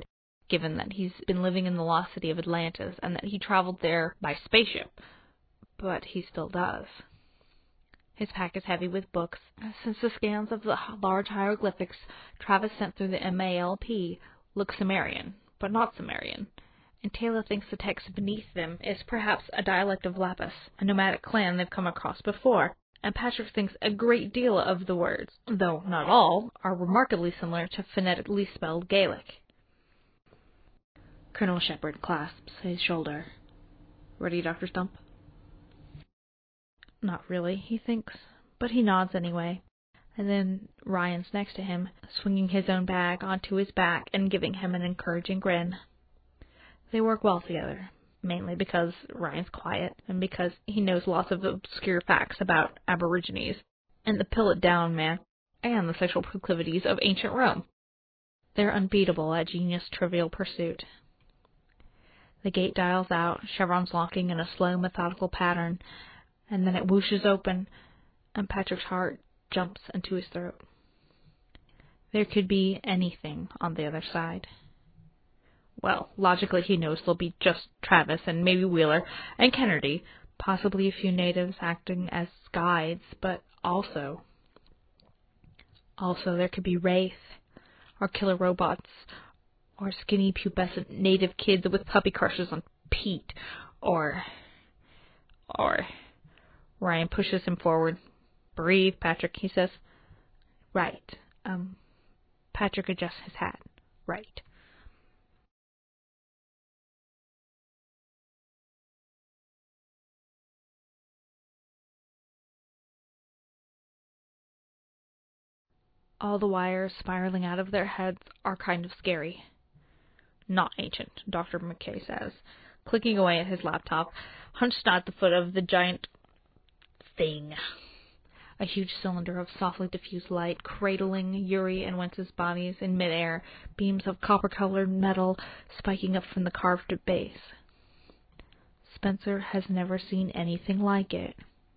Speaker 1: given that he's been living in the lost city of Atlantis and that he traveled there by spaceship. But he still does. His pack is heavy with books. Since the scans of the large hieroglyphics Travis sent through the M A L P look Sumerian, but not Sumerian, and Taylor thinks the text beneath them is perhaps a dialect of Lapis, a nomadic clan they've come across before, and Patrick thinks a great deal of the words, though not all, are remarkably similar to phonetically spelled Gaelic. Colonel Shepard clasps his shoulder. "Ready, Doctor Stump?" Not really, he thinks, but he nods anyway. And then Ryan's next to him, swinging his own bag onto his back and giving him an encouraging grin. They work well together, mainly because Ryan's quiet and because he knows lots of obscure facts about Aborigines and the pill-it-down man and the sexual proclivities of ancient Rome. They're unbeatable at genius trivial pursuit. The gate dials out, chevrons locking in a slow, methodical pattern, and then it whooshes open, and Patrick's heart jumps into his throat. There could be anything on the other side. Well, logically he knows there'll be just Travis and maybe Wheeler and Kennedy, possibly a few natives acting as guides, but also... Also, there could be Wraith, or killer robots, or skinny pubescent native kids with puppy crushes on Pete, or... Or... Ryan pushes him forward. "Breathe, Patrick," he says. "Right. Um, Patrick adjusts his hat. Right." All the wires spiraling out of their heads are kind of scary. Not ancient, Doctor McKay says, clicking away at his laptop, hunched at the foot of the giant thing. A huge cylinder of softly diffused light, cradling Yuri and Wentz's bodies in midair, beams of copper-colored metal spiking up from the carved base. Spencer has never seen anything like it.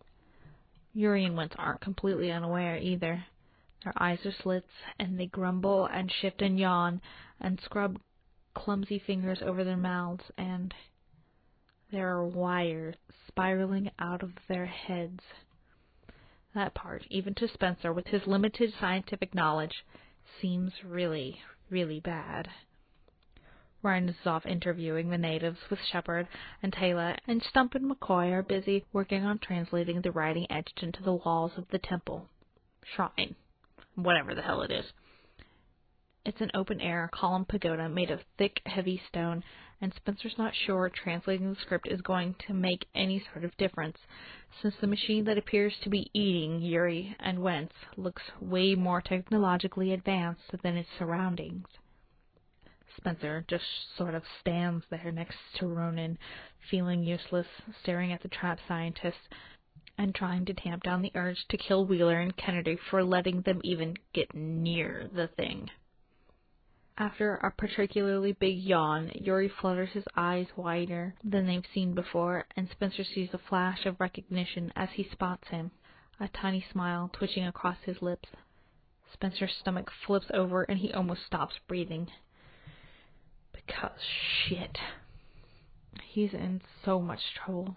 Speaker 1: Yuri and Wentz aren't completely unaware either. Their eyes are slits, and they grumble and shift and yawn, and scrub clumsy fingers over their mouths, and there are wires spiraling out of their heads. That part, even to Spencer, with his limited scientific knowledge, seems really, really bad. Ryan is off interviewing the natives with Shepard and Taylor, and Stump and McCoy are busy working on translating the writing etched into the walls of the temple. Shrine. Whatever the hell it is. It's an open-air column pagoda made of thick, heavy stone, and Spencer's not sure translating the script is going to make any sort of difference, since the machine that appears to be eating Yuri and Wentz looks way more technologically advanced than its surroundings. Spencer just sort of stands there next to Ronan, feeling useless, staring at the trapped scientists, and trying to tamp down the urge to kill Wheeler and Kennedy for letting them even get near the thing. After a particularly big yawn, Yuri flutters his eyes wider than they've seen before, and Spencer sees a flash of recognition as he spots him, a tiny smile twitching across his lips. Spencer's stomach flips over and he almost stops breathing. Because shit. He's in so much trouble.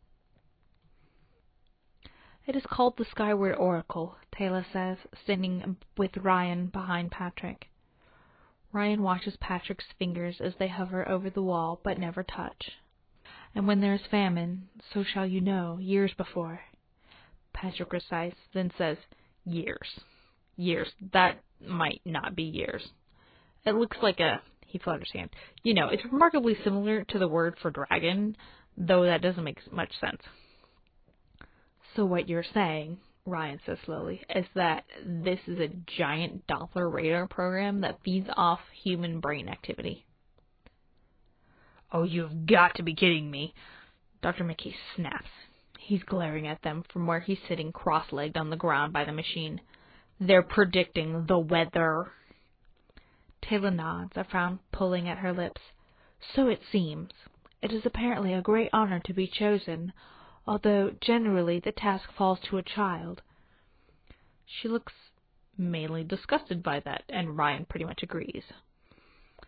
Speaker 1: "It is called the Skyward Oracle," Taylor says, standing with Ryan behind Patrick. Ryan watches Patrick's fingers as they hover over the wall, but never touch. "And when there is famine, so shall you know, years before." Patrick recites, then says, "Years. Years. That might not be years. It looks like a..." He flutters his hand. "You know, it's remarkably similar to the word for dragon, though that doesn't make much sense." "So what you're saying," Ryan says slowly, "is that this is a giant Doppler radar program that feeds off human brain activity." "Oh, you've got to be kidding me," Doctor McKay snaps. He's glaring at them from where he's sitting cross-legged on the ground by the machine. "They're predicting the weather." Taylor nods, a frown pulling at her lips. "So it seems. It is apparently a great honor to be chosen, although generally the task falls to a child." She looks mainly disgusted by that, and Ryan pretty much agrees.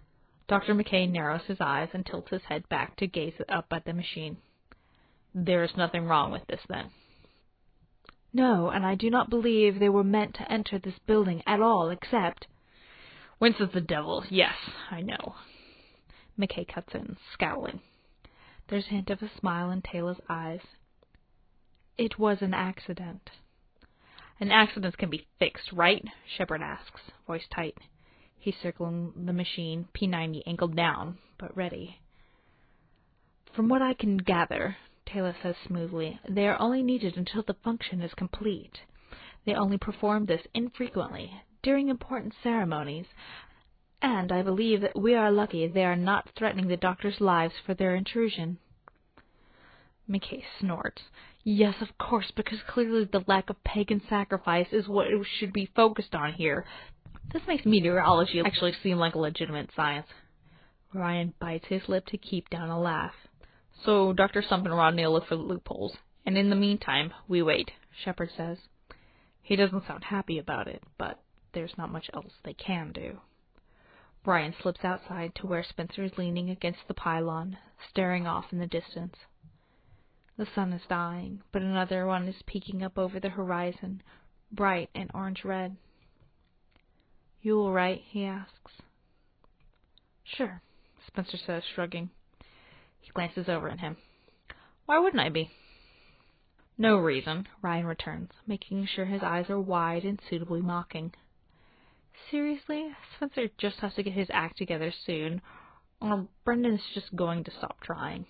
Speaker 1: Doctor McKay narrows his eyes and tilts his head back to gaze up at the machine. There is nothing wrong with this, then?
Speaker 2: No, and I do not believe they were meant to enter this building at all, except...
Speaker 1: Winces the devil. Yes, I know. McKay cuts in, scowling.
Speaker 2: There's a hint of a smile in Taylor's eyes. It was an accident.
Speaker 1: An accident can be fixed, right? Shepard asks, voice tight. He's circling the machine, P ninety angled down, but ready.
Speaker 2: From what I can gather, Taylor says smoothly, they are only needed until the function is complete. They only perform this infrequently, during important ceremonies, and I believe that we are lucky they are not threatening the doctor's lives for their intrusion.
Speaker 1: McKay snorts. Yes, of course, because clearly the lack of pagan sacrifice is what it should be focused on here. This makes meteorology actually seem like a legitimate science.
Speaker 2: Ryan bites his lip to keep down a laugh.
Speaker 1: So Doctor Stump and Rodney will look for loopholes, and in the meantime, we wait, Shepard says. He doesn't sound happy about it, but there's not much else they can do. Ryan slips outside to where Spencer is leaning against the pylon, staring off in the distance. The sun is dying, but another one is peeking up over the horizon, bright and orange-red. You all right? He asks. Sure, Spencer says, shrugging. He glances over at him. Why wouldn't I be? No reason, Ryan returns, making sure his eyes are wide and suitably mocking. Seriously? Spencer just has to get his act together soon, or Brendan's just going to stop trying.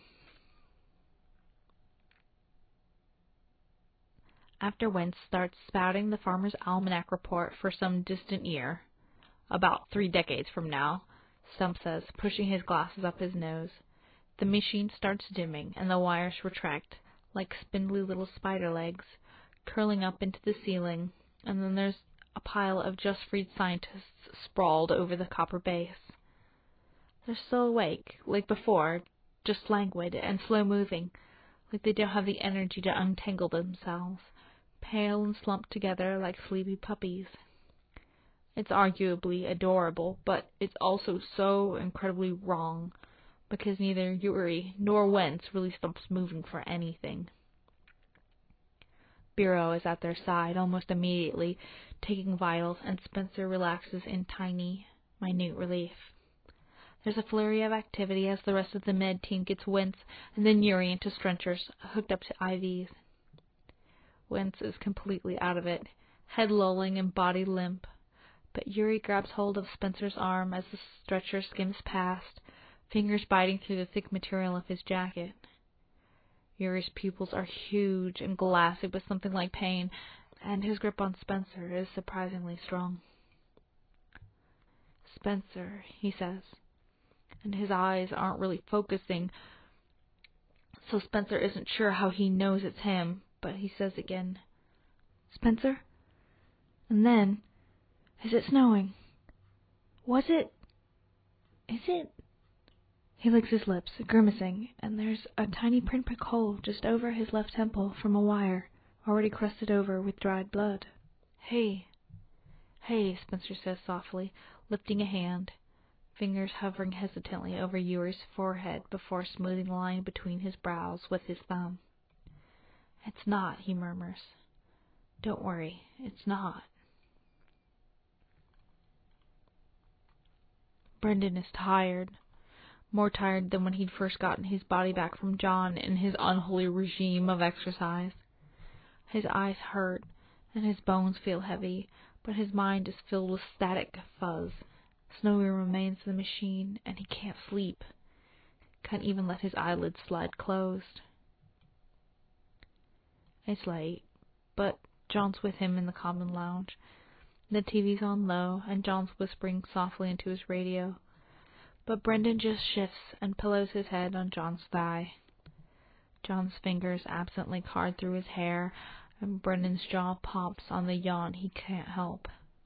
Speaker 1: After Wentz starts spouting the Farmer's Almanac report for some distant year, about three decades from now, Stump says, pushing his glasses up his nose, the machine starts dimming and the wires retract like spindly little spider legs, curling up into the ceiling, and then there's a pile of just-freed scientists sprawled over the copper base. They're still awake, like before, just languid and slow-moving, like they don't have the energy to untangle themselves, pale and slumped together like sleepy puppies. It's arguably adorable, but it's also so incredibly wrong, because neither Yuri nor Wentz really stops moving for anything. Bureau is at their side almost immediately, taking vitals, and Spencer relaxes in tiny, minute relief. There's a flurry of activity as the rest of the med team gets Wentz and then Yuri into stretchers hooked up to I Vs. Wentz is completely out of it, head lolling and body limp, but Yuri grabs hold of Spencer's arm as the stretcher skims past, fingers biting through the thick material of his jacket. Yuri's pupils are huge and glassy with something like pain, and his grip on Spencer is surprisingly strong. Spencer, he says, and his eyes aren't really focusing, so Spencer isn't sure how he knows it's him, but he says again, Spencer? And then, is it snowing? Was it? Is it? He licks his lips, grimacing, and there's a tiny pinprick hole just over his left temple from a wire, already crusted over with dried blood. Hey. Hey, Spencer says softly, lifting a hand, fingers hovering hesitantly over Yuri's forehead before smoothing the line between his brows with his thumb. It's not, he murmurs. Don't worry, it's not. Brendan is tired. More tired than when he'd first gotten his body back from John in his unholy regime of exercise. His eyes hurt, and his bones feel heavy, but his mind is filled with static fuzz. Snowy remains the machine, and he can't sleep. Can't even let his eyelids slide closed. It's late, but John's with him in the common lounge. The T V's on low, and John's whispering softly into his radio. But Brendan just shifts and pillows his head on John's thigh. John's fingers absently card through his hair, and Brendan's jaw pops on the yawn he can't help.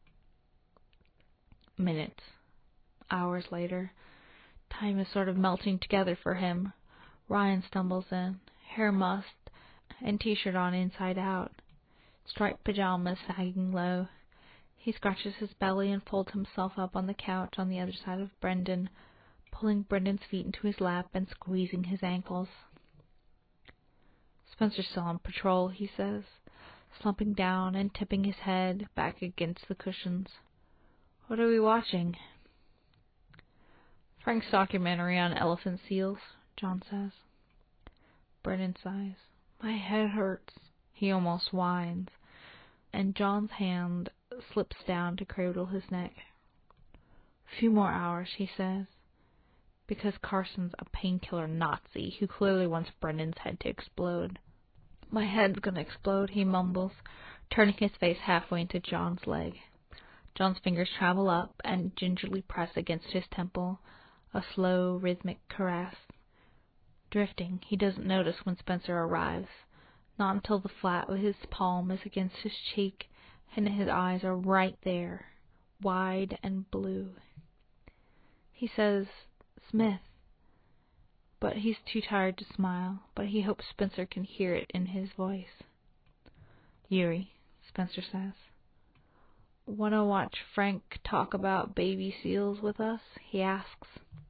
Speaker 1: Minutes. Hours later. Time is sort of melting together for him. Ryan stumbles in, hair mussed, and t-shirt on inside out. Striped pajamas sagging low. He scratches his belly and folds himself up on the couch on the other side of Brendan,
Speaker 2: pulling Brendan's feet into his lap and squeezing his ankles. Spencer's still on patrol, he says, slumping down and tipping his head back against the cushions. What are we watching? Frank's documentary on elephant seals, John says. Brendan sighs. My head hurts. He almost whines, and John's hand slips down to cradle his neck. A few more hours, he says, because Carson's a painkiller Nazi who clearly wants Brendan's head to explode. My head's gonna explode, he mumbles, turning his face halfway into John's leg. John's fingers travel up and gingerly press against his temple, a slow, rhythmic caress. Drifting, he doesn't notice when Spencer arrives, not until the flat of his palm is against his cheek and his eyes are right there, wide and blue. He says, Smith, but he's too tired to smile, but he hopes Spencer can hear it in his voice. Yuri, Spencer says. Wanna watch Frank talk about baby seals with us? He asks.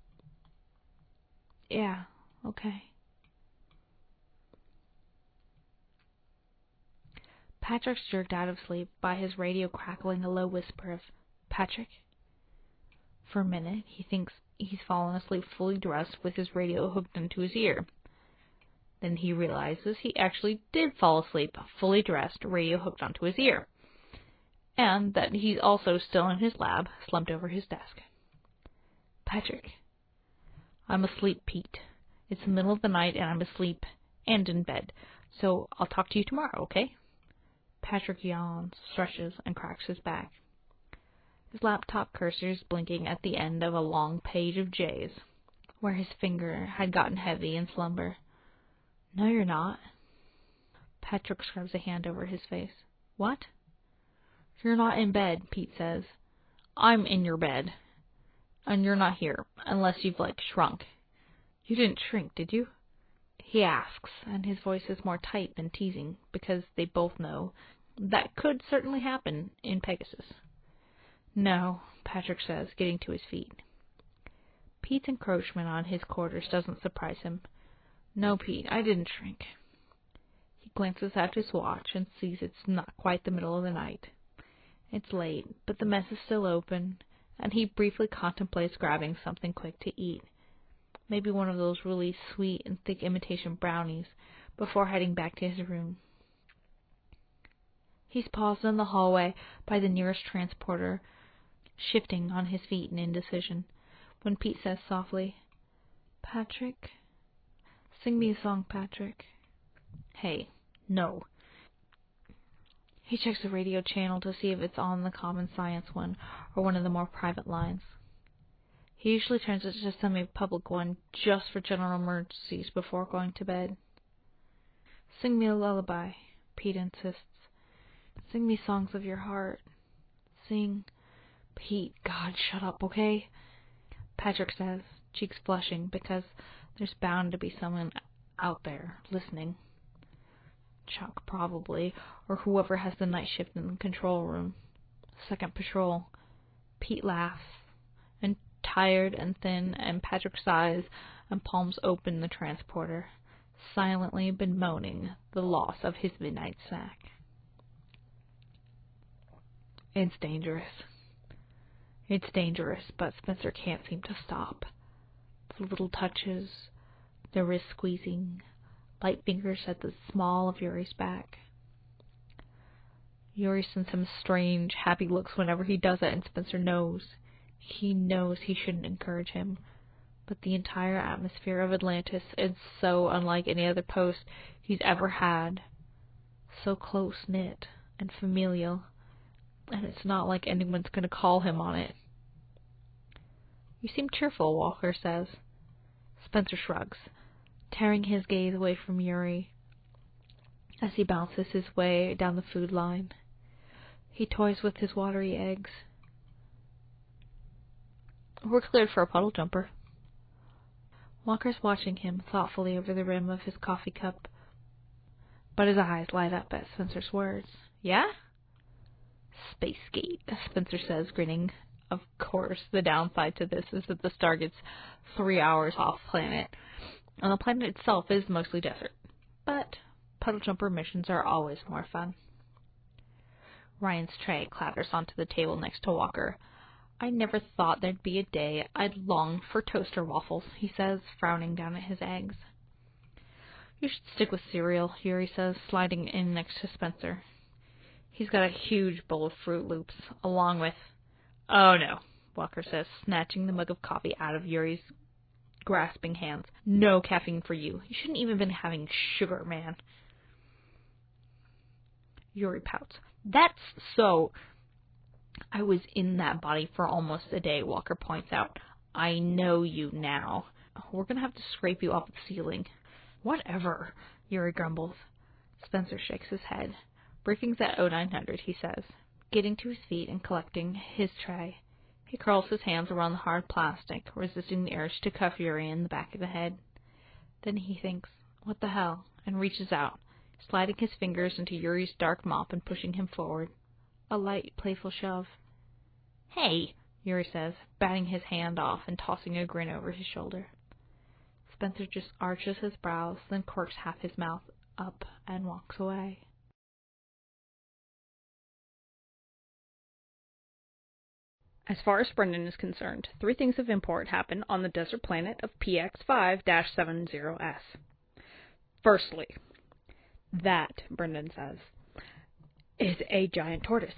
Speaker 2: Yeah, okay. Patrick's jerked out of sleep by his radio crackling a low whisper of, Patrick? For a minute, he thinks he's fallen asleep fully dressed with his radio hooked into his ear. Then he realizes he actually did fall asleep fully dressed, radio hooked onto his ear, and that he's also still in his lab, slumped over his desk. Patrick. I'm asleep, Pete. It's the middle of the night and I'm asleep and in bed, so I'll talk to you tomorrow, okay? Patrick yawns, stretches, and cracks his back. His laptop cursor is blinking at the end of a long page of J's, where his finger had gotten heavy in slumber. No, you're not. Patrick scrubs a hand over his face. What? You're not in bed, Pete says. I'm in your bed. And you're not here, unless you've, like, shrunk. You didn't shrink, did you? He asks, and his voice is more tight than teasing, because they both know that could certainly happen in Pegasus. No, Patrick says, getting to his feet. Pete's encroachment on his quarters doesn't surprise him. No, Pete, I didn't shrink. He glances at his watch and sees it's not quite the middle of the night. It's late, but the mess is still open, and he briefly contemplates grabbing something quick to eat. Maybe one of those really sweet and thick imitation brownies, before heading back to his room. He's paused in the hallway by the nearest transporter, shifting on his feet in indecision, when Pete says softly, Patrick? Sing me a song, Patrick. Hey, no. He checks the radio channel to see if it's on the Common Science one or one of the more private lines. He usually turns it to the semi-public one just for general emergencies before going to bed. Sing me a lullaby, Pete insists. Sing me songs of your heart. Sing. Pete, God, shut up, okay? Patrick says, cheeks flushing, because there's bound to be someone out there listening. Chuck, probably, or whoever has the night shift in the control room. Second patrol. Pete laughs, and tired and thin, and Patrick sighs and palms open the transporter, silently bemoaning the loss of his midnight snack. It's dangerous. It's dangerous, but Spencer can't seem to stop. The little touches, the wrist squeezing, light fingers at the small of Yuri's back. Yuri sends him strange, happy looks whenever he does it, and Spencer knows. He knows he shouldn't encourage him. But the entire atmosphere of Atlantis is so unlike any other post he's ever had. So close-knit and familial. And it's not like anyone's going to call him on it. You seem cheerful, Walker says. Spencer shrugs, tearing his gaze away from Yuri as he bounces his way down the food line. He toys with his watery eggs. We're cleared for a puddle jumper. Walker's watching him thoughtfully over the rim of his coffee cup, but his eyes light up at Spencer's words. Yeah? Space Gate, Spencer says, grinning.
Speaker 1: Of course, the downside to this is that the star gets three hours off planet, and the planet itself is mostly desert. But puddle jumper missions are always more fun. Ryan's tray clatters onto the table next to Walker. I never thought there'd be a day I'd long for toaster waffles, he says, frowning down at his eggs. You should stick with cereal, Yuri says, sliding in next to Spencer. He's got a huge bowl of Fruit Loops, along with... Oh no, Walker says, snatching the mug of coffee out of Yuri's grasping hands. No caffeine for you. You shouldn't even been having sugar, man. Yuri pouts. That's so... I was in that body for almost a day, Walker points out. I know you now. We're gonna have to scrape you off the ceiling. Whatever, Yuri grumbles. Spencer shakes his head. Briefing's at oh nine hundred, he says, getting to his feet and collecting his tray. He curls his hands around the hard plastic, resisting the urge to cuff Yuri in the back of the head. Then he thinks, what the hell, and reaches out, sliding his fingers into Yuri's dark mop and pushing him forward. A light, playful shove. Hey, Yuri says, batting his hand off and tossing a grin over his shoulder. Spencer just arches his brows, then quirks half his mouth up and walks away. As far as Brendan is concerned, three things of import happen on the desert planet of P X five seventy S. Firstly, that, Brendan says, is a giant tortoise.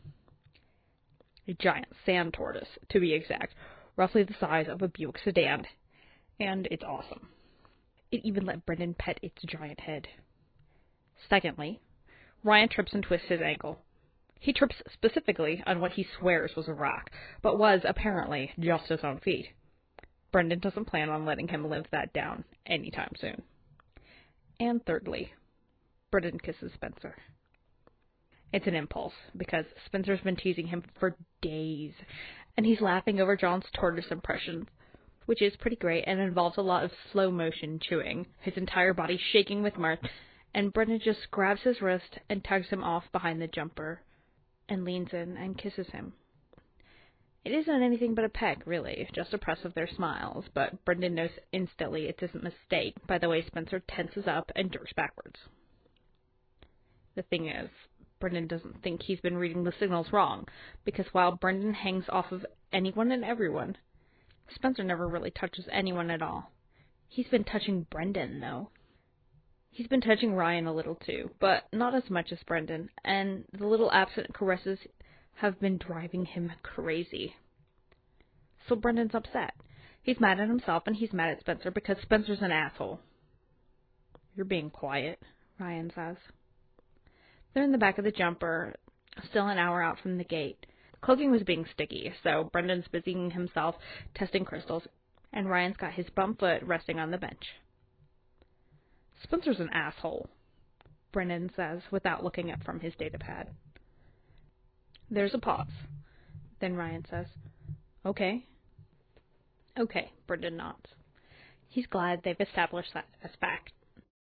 Speaker 1: A giant sand tortoise, to be exact, roughly the size of a Buick sedan. And it's awesome. It even let Brendan pet its giant head. Secondly, Ryan trips and twists his ankle. He trips specifically on what he swears was a rock, but was, apparently, just his own feet. Brendan doesn't plan on letting him live that down anytime soon. And thirdly, Brendan kisses Spencer. It's an impulse, because Spencer's been teasing him for days, and he's laughing over John's tortoise impressions, which is pretty great and involves a lot of slow-motion chewing, his entire body shaking with mirth, and Brendan just grabs his wrist and tugs him off behind the jumper, and leans in and kisses him. It isn't anything but a peck, really, just a press of their smiles, but Brendan knows instantly it's a mistake by the way Spencer tenses up and jerks backwards. The thing is, Brendan doesn't think he's been reading the signals wrong, because while Brendan hangs off of anyone and everyone, Spencer never really touches anyone at all. He's been touching Brendan, though. He's been touching Ryan a little, too, but not as much as Brendan, and the little absent caresses have been driving him crazy. So Brendan's upset. He's mad at himself, and he's mad at Spencer because Spencer's an asshole. You're being quiet, Ryan says. They're in the back of the jumper, still an hour out from the gate. Cloaking was being sticky, so Brendan's busying himself testing crystals, and Ryan's got his bum foot resting on the bench. Spencer's an asshole, Brendan says, without looking up from his datapad. There's a pause. Then Ryan says, Okay. Okay, Brendan nods. He's glad they've established that as fact.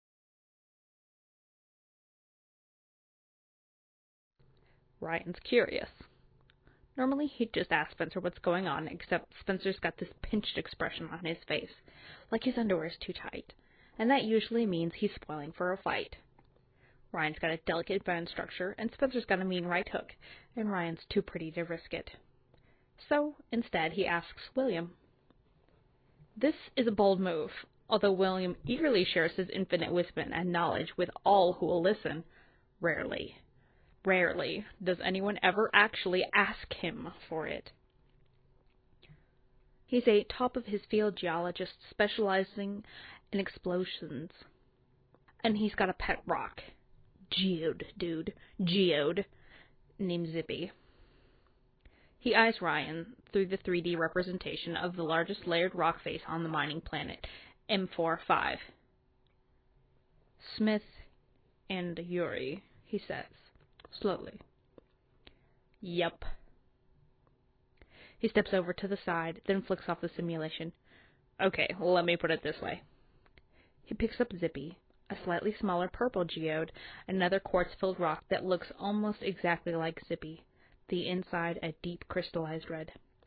Speaker 1: Ryan's curious. Normally he'd just ask Spencer what's going on, except Spencer's got this pinched expression on his face, like his underwear's too tight, and that usually means he's spoiling for a fight. Ryan's got a delicate bone structure, and Spencer's got a mean right hook, and Ryan's too pretty to risk it. So, instead, he asks William. This is a bold move, although William eagerly shares his infinite wisdom and knowledge with all who will listen. Rarely. Rarely does anyone ever actually ask him for it. He's a top-of-his-field geologist specializing in explosions. And he's got a pet rock. Geode, dude. Geode. Named Zippy. He eyes Ryan through the three D representation of the largest layered rock face on the mining planet, M four five. Smith and Yuri, he says, slowly. Yup. He steps over to the side, then flicks off the simulation. Okay, well, let me put it this way. He picks up Zippy, a slightly smaller purple geode, another quartz-filled rock that looks almost exactly like Zippy, the inside a deep crystallized red.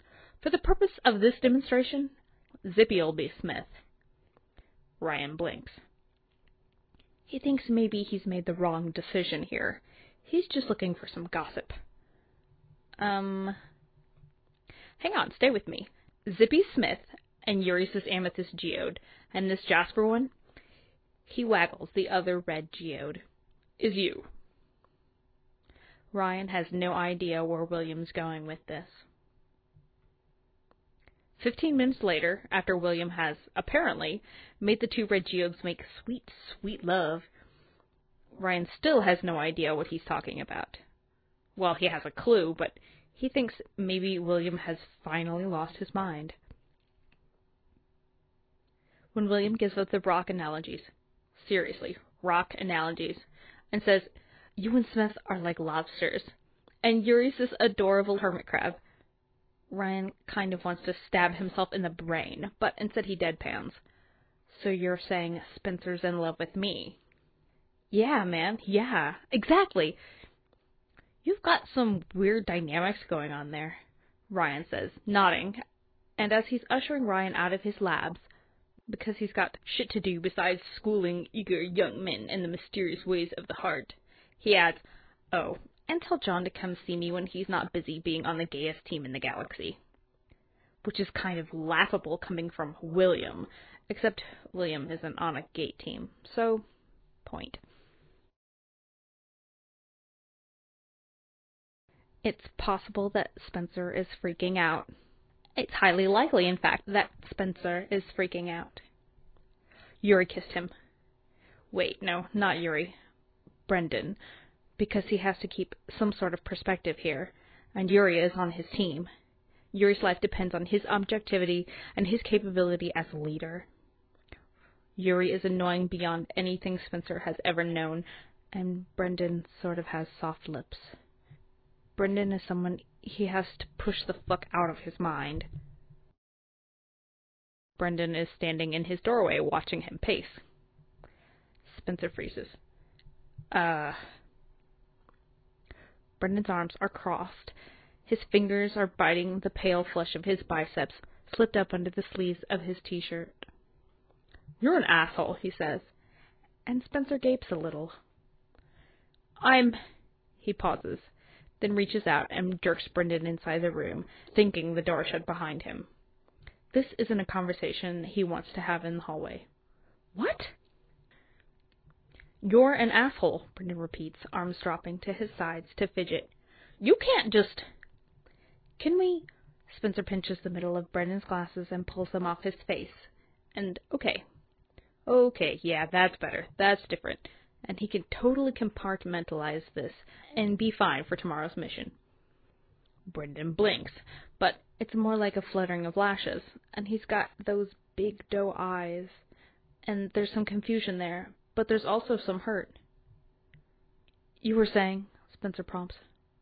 Speaker 2: For the purpose of this demonstration, Zippy'll be Smith. Ryan blinks. He thinks maybe he's made the wrong decision here. He's just looking for some gossip. Um, hang on, stay with me. Zippy Smith and Yuri's this amethyst geode, and this jasper one, he waggles the other red geode, is you. Ryan has no idea where William's going with this. Fifteen minutes later, after William has, apparently, made the two red geodes make sweet, sweet love, Ryan still has no idea what he's talking about. Well, he has a clue, but he thinks maybe William has finally lost his mind. When William gives us the rock analogies, seriously, rock analogies, and says, you and Smith are like lobsters, and Yuri's this adorable hermit crab, Ryan kind of wants to stab himself in the brain, but instead he deadpans. So you're saying Spencer's in love with me? Yeah, man, yeah, exactly. You've got some weird dynamics going on there, Ryan says, nodding, and as he's ushering Ryan out of his labs, because he's got shit to do besides schooling eager young men in the mysterious ways of the heart, he adds, oh, and tell John to come see me when he's not busy being on the gayest team in the galaxy. Which is kind of laughable coming from William, except William isn't on a gay team, so, point. It's possible that Spencer is freaking out. It's highly likely, in fact, that Spencer is freaking out. Yuri kissed him. Wait, no, not Yuri. Brendan. Because he has to keep some sort of perspective here, and Yuri is on his team. Yuri's life depends on his objectivity and his capability as a leader. Yuri is annoying beyond anything Spencer has ever known, and Brendan sort of has soft lips. Brendan is someone he has to push the fuck out of his mind. Brendan is standing in his doorway watching him pace. Spencer freezes. Uh... Brendan's arms are crossed. His fingers are biting the pale flesh of his biceps, slipped up under the sleeves of his t-shirt. You're an asshole, he says, and Spencer gapes a little. I'm... He pauses, then reaches out and jerks Brendan inside the room, thinking the door shut behind him. This isn't a conversation he wants to have in the hallway. What? You're an asshole, Brendan repeats, arms dropping to his sides to fidget. You can't just... Can we... Spencer pinches the middle of Brendan's glasses and pulls them off his face. And, okay. Okay, yeah, that's better. That's different. And he can totally compartmentalize this and be fine for tomorrow's mission. Brendan blinks, but it's more like a fluttering of lashes, and he's got those big doe eyes. And there's some confusion there, but there's also some hurt. You were saying, Spencer prompts.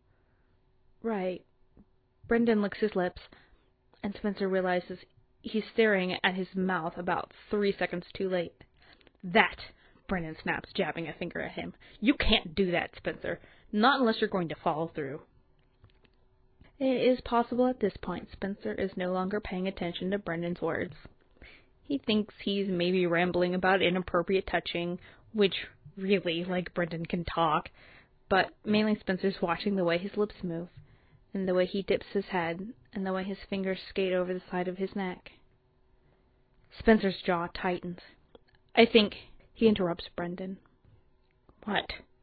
Speaker 2: Right. Brendan licks his lips, and Spencer realizes he's staring at his mouth about three seconds too late. That, Brendan snaps, jabbing a finger at him. You can't do that, Spencer. Not unless you're going to follow through. It is possible at this point Spencer is no longer paying attention to Brendan's words. He thinks he's maybe rambling about inappropriate touching, which really, like Brendan can talk, but mainly Spencer's watching the way his lips move, and the way he dips his head, and the way his fingers skate over the side of his neck. Spencer's jaw tightens. I think, he interrupts Brendan. What?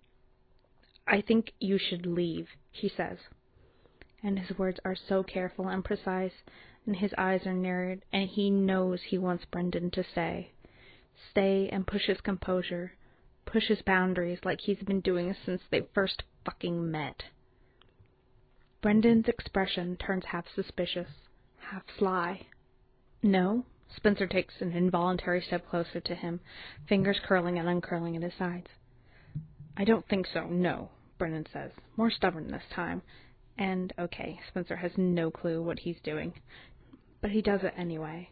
Speaker 2: I think you should leave, he says. And his words are so careful and precise, and his eyes are narrowed, and he knows he wants Brendan to stay. Stay and push his composure, push his boundaries like he's been doing since they first fucking met. Brendan's expression turns half suspicious, half sly. No? Spencer takes an involuntary step closer to him, fingers curling and uncurling at his sides. I don't think so, no, Brendan says, more stubborn this time. And, okay, Spencer has no clue what he's doing, but he does it anyway.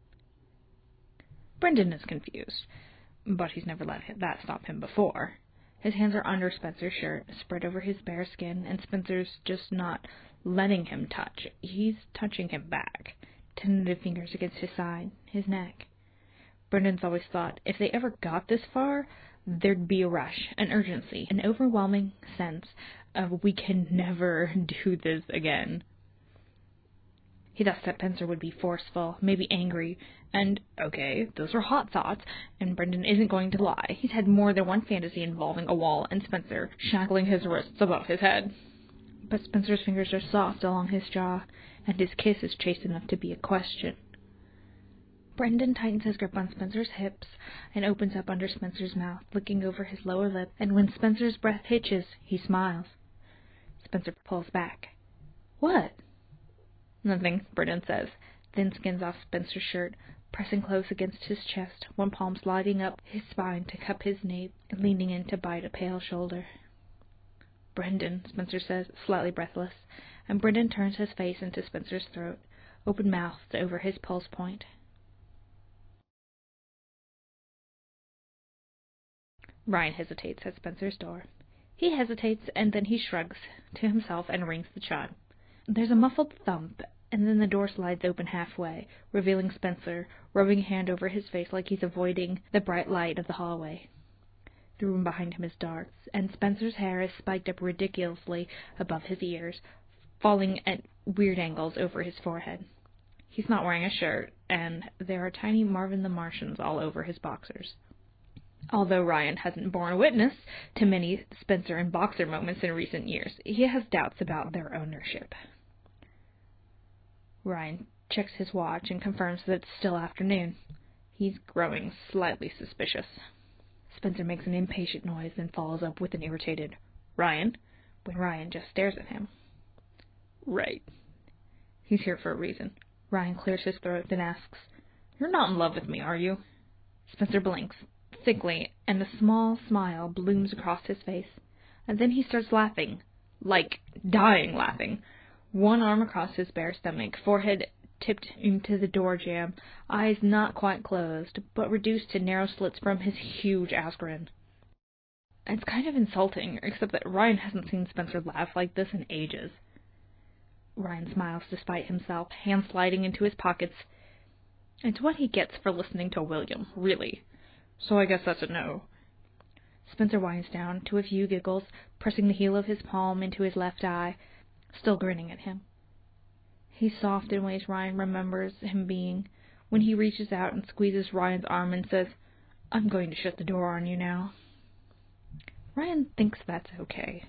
Speaker 2: Brendan is confused, but he's never let that stop him before.
Speaker 1: His hands are under Spencer's shirt, spread over his bare skin, and Spencer's just not letting him touch. He's touching him back, tentative fingers against his side, his neck. Brendan's always thought if they ever got this far, there'd be a rush, an urgency, an overwhelming sense of we can never do this again. He thought that Spencer would be forceful, maybe angry, and, okay, those are hot thoughts, and Brendan isn't going to lie. He's had more than one fantasy involving a wall and Spencer shackling his wrists above his head. But Spencer's fingers are soft along his jaw, and his kiss is chaste enough to be a question. Brendan tightens his grip on Spencer's hips and opens up under Spencer's mouth, looking over his lower lip, and when Spencer's breath hitches, he smiles. Spencer pulls back. What? Nothing, Brendan says, then skins off Spencer's shirt, pressing close against his chest, one palm sliding up his spine to cup his nape and leaning in to bite a pale shoulder. Brendan, Spencer says, slightly breathless, and Brendan turns his face into Spencer's throat, open-mouthed over his pulse point. Ryan hesitates at Spencer's door. He hesitates, and then he shrugs to himself and rings the chime. There's a muffled thump, and then the door slides open halfway, revealing Spencer, rubbing a hand over his face like he's avoiding the bright light of the hallway. The room behind him is dark, and Spencer's hair is spiked up ridiculously above his ears, falling at weird angles over his forehead. He's not wearing a shirt, and there are tiny Marvin the Martians all over his boxers. Although Ryan hasn't borne witness to many Spencer and boxer moments in recent years, he has doubts about their ownership. Ryan checks his watch and confirms that it's still afternoon. He's growing slightly suspicious. Spencer makes an impatient noise, then follows up with an irritated, "Ryan?" when Ryan just stares at him. Right. He's here for a reason. Ryan clears his throat, then asks, "You're not in love with me, are you?" Spencer blinks, thickly, and a small smile blooms across his face. And then he starts laughing, like dying laughing. One arm across his bare stomach, forehead tipped into the door jamb, eyes not quite closed, but reduced to narrow slits from his huge ass grin. It's kind of insulting, except that Ryan hasn't seen Spencer laugh like this in ages. Ryan smiles despite himself, hands sliding into his pockets. It's what he gets for listening to William, really. So I guess that's a no. Spencer winds down to a few giggles, pressing the heel of his palm into his left eye, still grinning at him. He's soft in ways Ryan remembers him being, when he reaches out and squeezes Ryan's arm and says, "I'm going to shut the door on you now." Ryan thinks that's okay.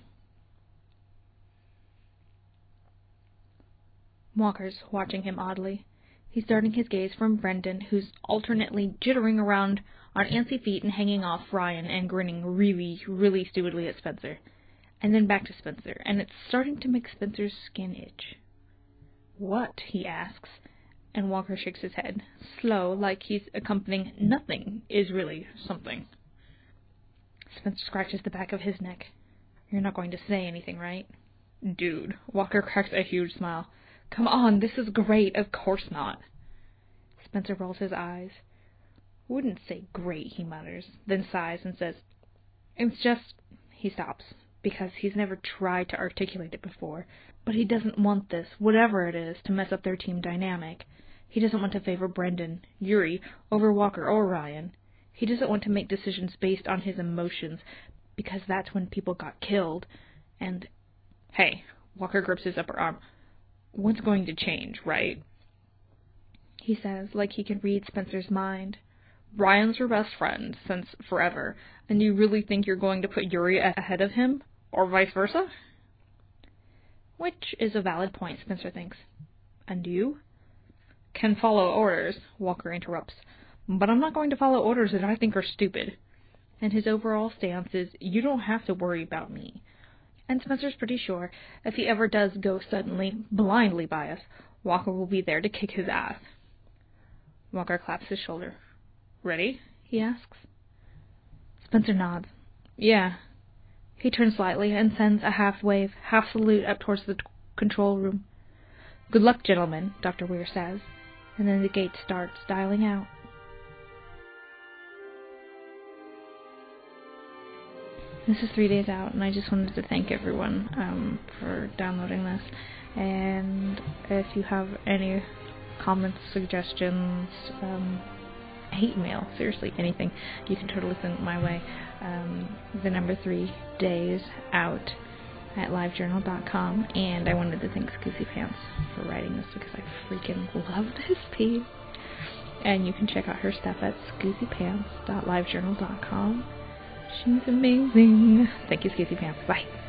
Speaker 1: Walker's watching him oddly. He's darting his gaze from Brendan, who's alternately jittering around on antsy feet and hanging off Ryan and grinning really, really stupidly at Spencer, and then back to Spencer, and it's starting to make Spencer's skin itch. "What?" he asks, and Walker shakes his head, slow, like he's accompanying nothing is really something. Spencer scratches the back of his neck. "You're not going to say anything, right?" "Dude," Walker cracks a huge smile. "Come on, this is great, of course not." Spencer rolls his eyes. "Wouldn't say great," he mutters, then sighs and says, "It's just..." He stops, because he's never tried to articulate it before, but he doesn't want this, whatever it is, to mess up their team dynamic. He doesn't want to favor Brendan, Yuri, over Walker or Ryan. He doesn't want to make decisions based on his emotions, because that's when people got killed, and... Hey, Walker grips his upper arm. "What's going to change, right?" He says, like he can read Spencer's mind. "Ryan's your best friend since forever, and you really think you're going to put Yuri ahead of him? Or vice versa?" Which is a valid point, Spencer thinks. "And you?" "Can follow orders," Walker interrupts. "But I'm not going to follow orders that I think are stupid." And his overall stance is, you don't have to worry about me. And Spencer's pretty sure, if he ever does go suddenly, blindly biased, Walker will be there to kick his ass. Walker claps his shoulder. "Ready?" he asks. Spencer nods. "Yeah." He turns slightly and sends a half-wave, half-salute up towards the t- control room. "Good luck, gentlemen," Doctor Weir says, and then the gate starts dialing out.
Speaker 2: This is three days out, and I just wanted to thank everyone um, for downloading this. And if you have any comments, suggestions, um, hate mail, seriously, anything, you can totally send it my way. Um, the number three days out at live journal dot com. And I wanted to thank Scoozy Pants for writing this because I freaking love this piece. And you can check out her stuff at scoozy pants dot live journal dot com. She's amazing. Thank you, Scoozy Pants. Bye.